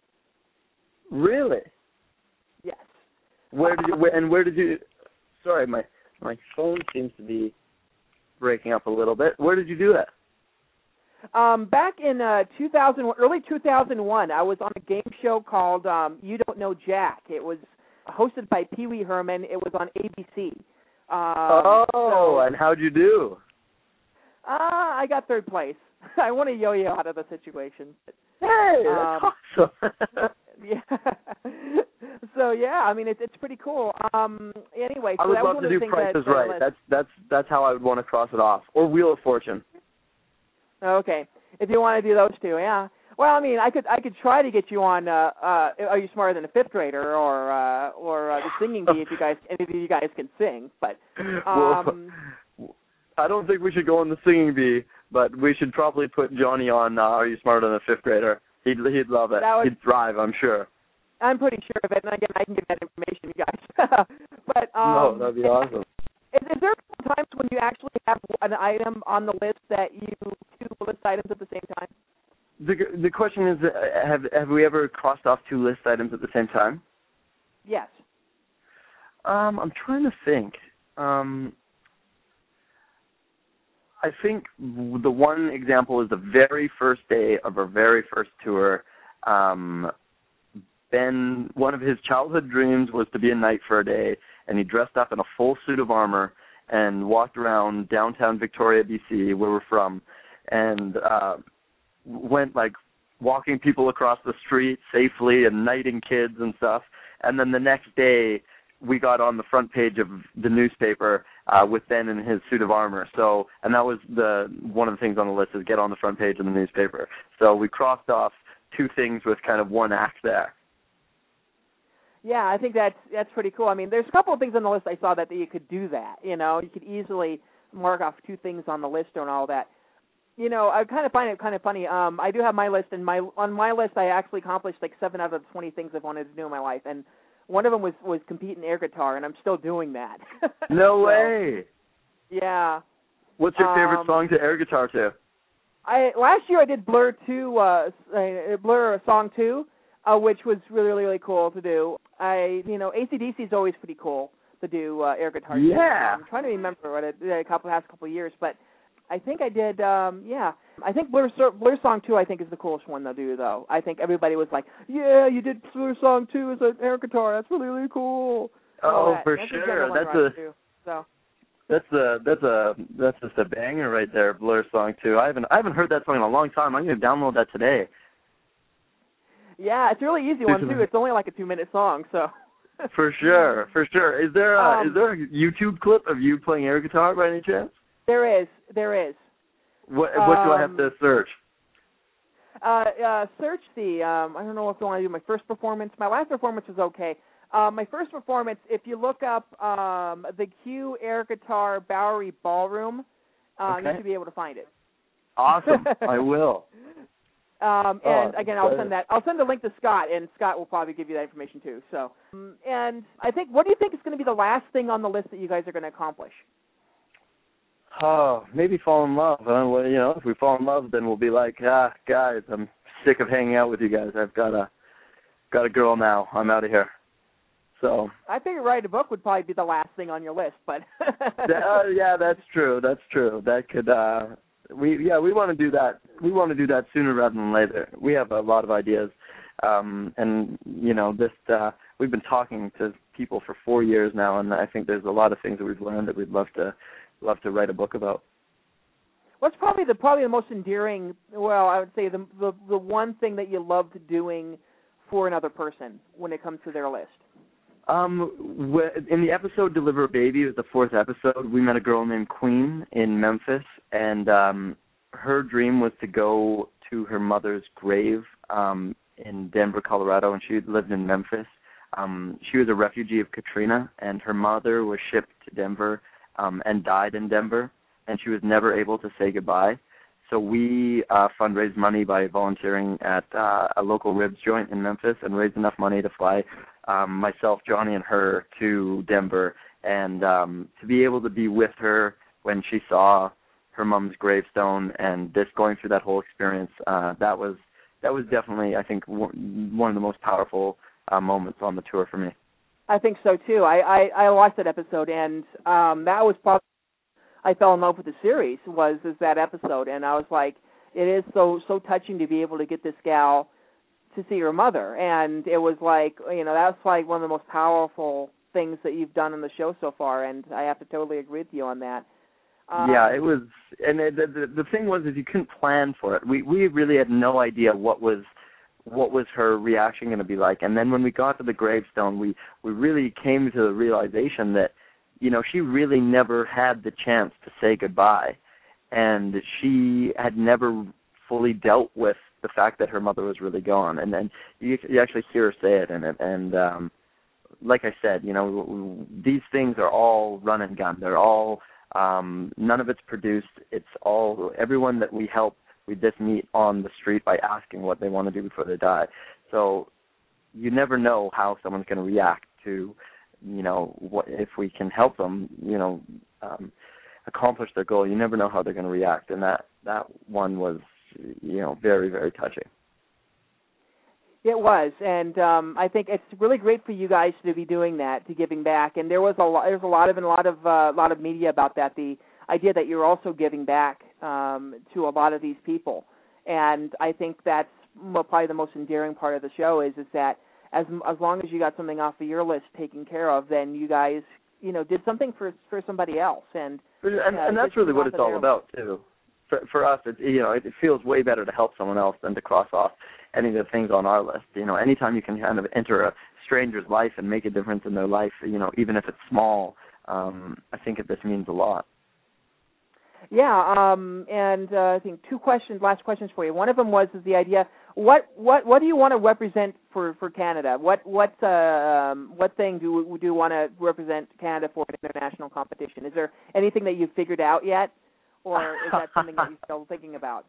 Really? Yes. Where did you? Where, and where did you? Sorry, my my phone seems to be breaking up a little bit. Where did you do that? Um, back in uh, two thousand, early two thousand one, I was on a game show called um, You Don't Know Jack. It was hosted by Pee Wee Herman. It was on A B C. Um, oh, so, and how'd you do? Uh, I got third place. I want to yo-yo out of the situation. Hey, that's um, awesome. yeah. So yeah, I mean it's it's pretty cool. Um, anyway, so I would that was love one to of the do things Price that, is Right. Uh, that's that's that's how I would want to cross it off, or Wheel of Fortune. Okay, if you want to do those two, yeah. Well, I mean, I could I could try to get you on. Uh, uh, Are You Smarter Than a Fifth Grader or uh, or uh, the Singing Bee if you guys any of you guys can sing, but. Um, well, I don't think we should go on the Singing Bee, but we should probably put Johnny on uh, Are You Smarter Than a Fifth Grader. He'd he'd love it. Would, he'd thrive, I'm sure. I'm pretty sure of it, and again, I can give that information to you guys. but um, no, that'd be awesome. Is, is there times when you actually have an item on the list that you two list items at the same time? the the question is, uh, have have we ever crossed off two list items at the same time? Yes. Um, I'm trying to think. Um, I think the one example is the very first day of our very first tour. Um, Ben, one of his childhood dreams was to be a knight for a day, and he dressed up in a full suit of armor and walked around downtown Victoria, B C, where we're from, and uh, went like walking people across the street safely and knighting kids and stuff. And then the next day, we got on the front page of the newspaper uh, with Ben in his suit of armor. So, and that was the one of the things on the list is get on the front page of the newspaper. So we crossed off two things with kind of one act there. Yeah, I think that's that's pretty cool. I mean, there's a couple of things on the list I saw that, that you could do that. You know, you could easily mark off two things on the list and all that. You know, I kind of find it kind of funny. Um, I do have my list, and my on my list I actually accomplished like seven out of the twenty things I've wanted to do in my life, and one of them was, was compete in air guitar, and I'm still doing that. No so, way. Yeah. What's your favorite um, song to air guitar to? I last year I did Blur two, uh, uh, Blur song two, uh, which was really, really really cool to do. I you know A C D C is always pretty cool to do uh, air guitar. Yeah. I'm trying to remember what I did a couple past couple of years, but I think I did. Um, yeah, I think Blur Blur song two I think is the coolest one they'll do though. I think everybody was like, yeah, you did Blur song two as an air guitar. That's really really cool. Oh, that. for that's sure. A that's a too, so. that's a that's a that's just a banger right there. Blur song two. I haven't I haven't heard that song in a long time. I'm gonna download that today. Yeah, it's a really easy one too. It's only like a two minute song, so. For sure, for sure. Is there a, um, is there a YouTube clip of you playing air guitar by any chance? There is, there is. What what um, do I have to search? Uh, uh, search the. Um, I don't know if I want to do my first performance. My last performance was okay. Uh, my first performance, if you look up um, the Q Air Guitar Bowery Ballroom, uh, okay. you should be able to find it. Awesome, I will. Um, oh, and again, I'll send that. I'll send a link to Scott, and Scott will probably give you that information too. So, um, and I think, what do you think is going to be the last thing on the list that you guys are going to accomplish? Oh, maybe fall in love. Uh, well, you know, if we fall in love, then we'll be like, ah, guys, I'm sick of hanging out with you guys. I've got a got a girl now. I'm out of here. So I figure writing a book would probably be the last thing on your list, but that, uh, yeah, that's true. That's true. That could. Uh, We yeah we want to do that. We want to do that sooner rather than later. We have a lot of ideas, um, and you know this. Uh, we've been talking to people for four years now, and I think there's a lot of things that we've learned that we'd love to love to write a book about. What's probably the probably the most endearing? Well, I would say the the, the one thing that you loved doing for another person when it comes to their list. Um, in the episode "Deliver a Baby," it was the fourth episode. We met a girl named Queen in Memphis, and um, her dream was to go to her mother's grave um, in Denver, Colorado, and she lived in Memphis. Um, she was a refugee of Katrina, and her mother was shipped to Denver um, and died in Denver, and she was never able to say goodbye. So we uh, fundraised money by volunteering at uh, a local ribs joint in Memphis and raised enough money to fly um, myself, Johnny, and her to Denver and um, to be able to be with her when she saw her mom's gravestone and this going through that whole experience. Uh, that was that was definitely, I think, one of the most powerful uh, moments on the tour for me. I think so too. I, I, I watched that episode, and um, that was probably. I fell in love with the series was is that episode, and I was like, it is so so touching to be able to get this gal to see her mother, and it was like, you know, that's like one of the most powerful things that you've done on the show so far, and I have to totally agree with you on that. Um, yeah, it was, and the, the the thing was is you couldn't plan for it. We we really had no idea what was what was her reaction going to be like, and then when we got to the gravestone, we we really came to the realization that, you know, she really never had the chance to say goodbye, and she had never fully dealt with the fact that her mother was really gone. And then you, you actually hear her say it in it. And um, like I said, you know, these things are all run and gun. They're all, um, none of it's produced. It's all, everyone that we help, we just meet on the street by asking what they want to do before they die. So you never know how someone's going to react to, you know, what if we can help them, you know, um, accomplish their goal. You never know how they're going to react, and that, that one was you know, very, very touching. It was, and um, I think it's really great for you guys to be doing that, to giving back. And there was a lot, there's a lot of, and a lot of, uh, lot of media about that. The idea that you're also giving back um, to a lot of these people, and I think that's probably the most endearing part of the show is is that as as long as you got something off of your list taken care of, then you guys, you know, did something for for somebody else, and and, uh, and that's really what it's all about too. For, for us, it, you know, it feels way better to help someone else than to cross off any of the things on our list. You know, anytime you can kind of enter a stranger's life and make a difference in their life, you know, even if it's small, um, I think it, this means a lot. Yeah, um, and uh, I think two questions, last questions for you. One of them was is the idea, what what what do you want to represent for, for Canada? What what uh, um, what thing do do you want to represent Canada for in international competition? Is there anything that you've figured out yet? Or is that something that you're still thinking about?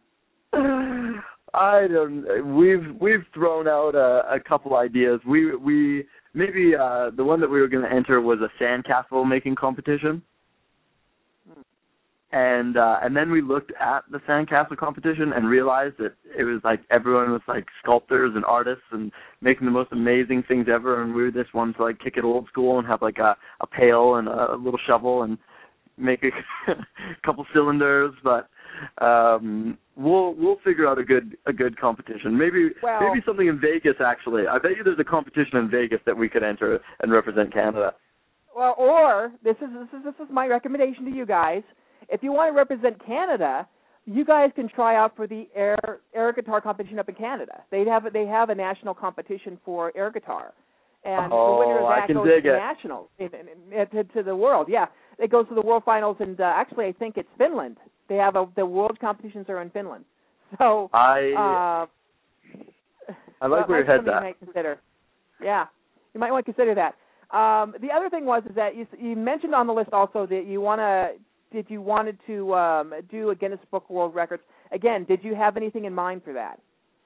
I don't. We've we've thrown out a, a couple ideas. We we maybe uh, the one that we were going to enter was a sandcastle making competition, hmm. and uh, and then we looked at the sandcastle competition and realized that it was like everyone was like sculptors and artists and making the most amazing things ever, and we were this one to like kick it old school and have like a, a pail and a little shovel and make a couple cylinders, but um, we'll we'll figure out a good a good competition. Maybe well, maybe something in Vegas. Actually, I bet you there's a competition in Vegas that we could enter and represent Canada. Well, or this is this is this is my recommendation to you guys. If you want to represent Canada, you guys can try out for the air air guitar competition up in Canada. They have they have a national competition for air guitar, and oh, the winner of that I can goes dig to it. nationals in, in, in, to, to the world. Yeah. It goes to the World Finals, and uh, actually, I think it's Finland. They have a, the World competitions are in Finland. So I uh, I like well, where your head's at. You at. might consider. Yeah, you might want to consider that. Um, the other thing was is that you, you mentioned on the list also that you want to did you wanted to um, do a Guinness Book of World Records. Again, did you have anything in mind for that?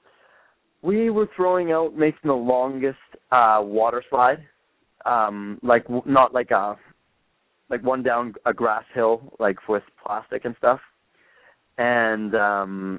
We were throwing out making the longest uh, water slide, um, like not like a. like one down a grass hill, like with plastic and stuff, and um,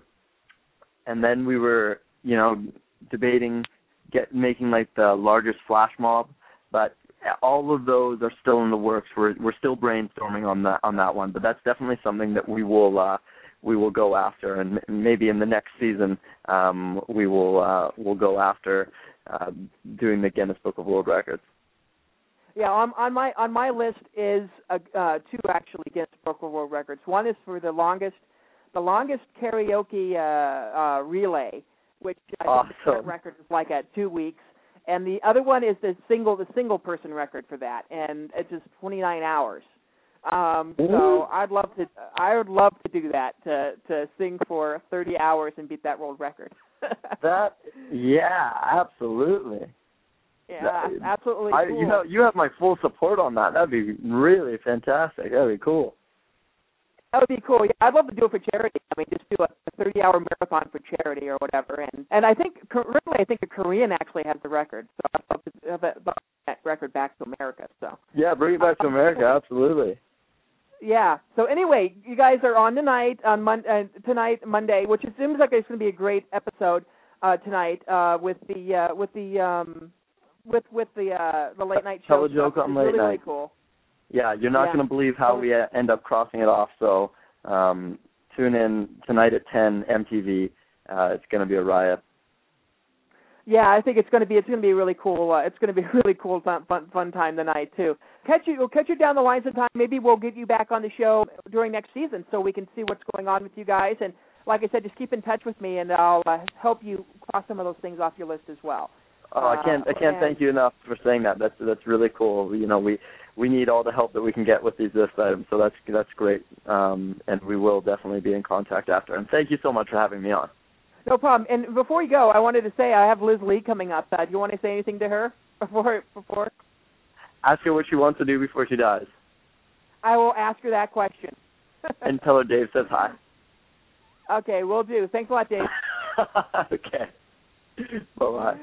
and then we were, you know, debating get making like the largest flash mob, but all of those are still in the works. We're we're still brainstorming on that on that one, but that's definitely something that we will uh, we will go after, and maybe in the next season um, we will uh, we'll go after uh, doing the Guinness Book of World Records. Yeah, on, on my on my list is uh, uh, two actually Guinness Book of World Records. One is for the longest the longest karaoke uh, uh, relay, which I awesome. think the current record is like at two weeks, and the other one is the single the single person record for that, and it's just twenty-nine hours. Um, so I'd love to I would love to do that to to sing for thirty hours and beat that world record. That yeah, absolutely. Yeah, absolutely. I, cool. You know, you have my full support on that. That'd be really fantastic. That'd be cool. That would be cool. Yeah, I'd love to do it for charity. I mean, just do a thirty-hour marathon for charity or whatever. And and I think currently, I think a Korean actually has the record. So I'd love to have that record back to America. So yeah, bring it back to America. Absolutely. Yeah. So anyway, you guys are on tonight on Mon- uh, tonight Monday, which it seems like it's going to be a great episode uh, tonight uh, with the uh, with the um, with with the uh, the late night show. Tell a joke on late really, night. Really cool. Yeah, you're not yeah. going to believe how we uh, end up crossing it off. So um, tune in tonight at ten M T V. Uh, it's going to be a riot. Yeah, I think it's going to be it's going to be really cool. Uh, it's going to be a really cool fun, fun fun time tonight too. Catch you, we'll catch you down the line sometime. Maybe we'll get you back on the show during next season so we can see what's going on with you guys. And like I said, just keep in touch with me, and I'll uh, help you cross some of those things off your list as well. Oh, I can't I can't uh, thank you enough for saying that. That's that's really cool. You know, we we need all the help that we can get with these list items, so that's that's great. Um, and we will definitely be in contact after. And thank you so much for having me on. No problem. And before you go, I wanted to say I have Liz Lee coming up. Uh, do you want to say anything to her before before? Ask her what she wants to do before she dies. I will ask her that question. And tell her Dave says hi. Okay, will do. Thanks a lot, Dave. Okay. Bye-bye.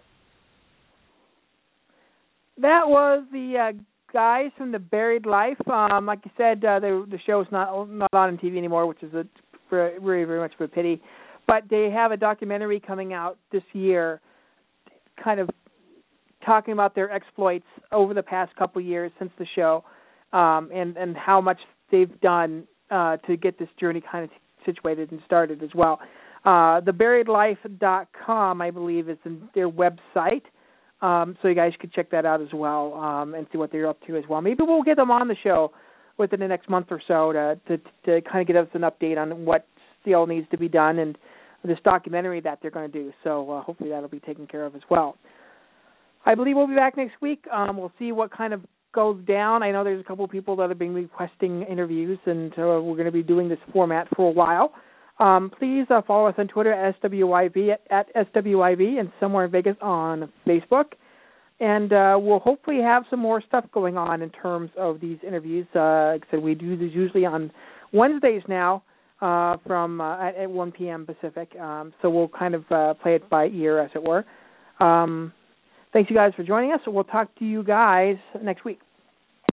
That was the uh, guys from The Buried Life. Um, like you said, uh, the, the show is not not on T V anymore, which is a very, very, very much of a pity. but they have a documentary coming out this year, kind of talking about their exploits over the past couple years since the show, um, and and how much they've done uh, to get this journey kind of situated and started as well. Uh, the buried life dot com, I believe, is their website, um, so you guys could check that out as well um, and see what they're up to as well. Maybe we'll get them on the show within the next month or so to to, to kind of give us an update on what still needs to be done and this documentary that they're going to do. So uh, hopefully that'll be taken care of as well. I believe we'll be back next week. Um, we'll see what kind of goes down. I know there's a couple of people that have been requesting interviews, and uh, we're going to be doing this format for a while. Um, please uh, follow us on Twitter at S W Y V, at, at S W Y V, and Somewhere in Vegas on Facebook. And uh, we'll hopefully have some more stuff going on in terms of these interviews. Uh, like I said, we do these usually on Wednesdays now uh, from uh, at, at one p.m. Pacific. Um, so we'll kind of uh, play it by ear, as it were. Um, thanks, you guys, for joining us. We'll talk to you guys next week.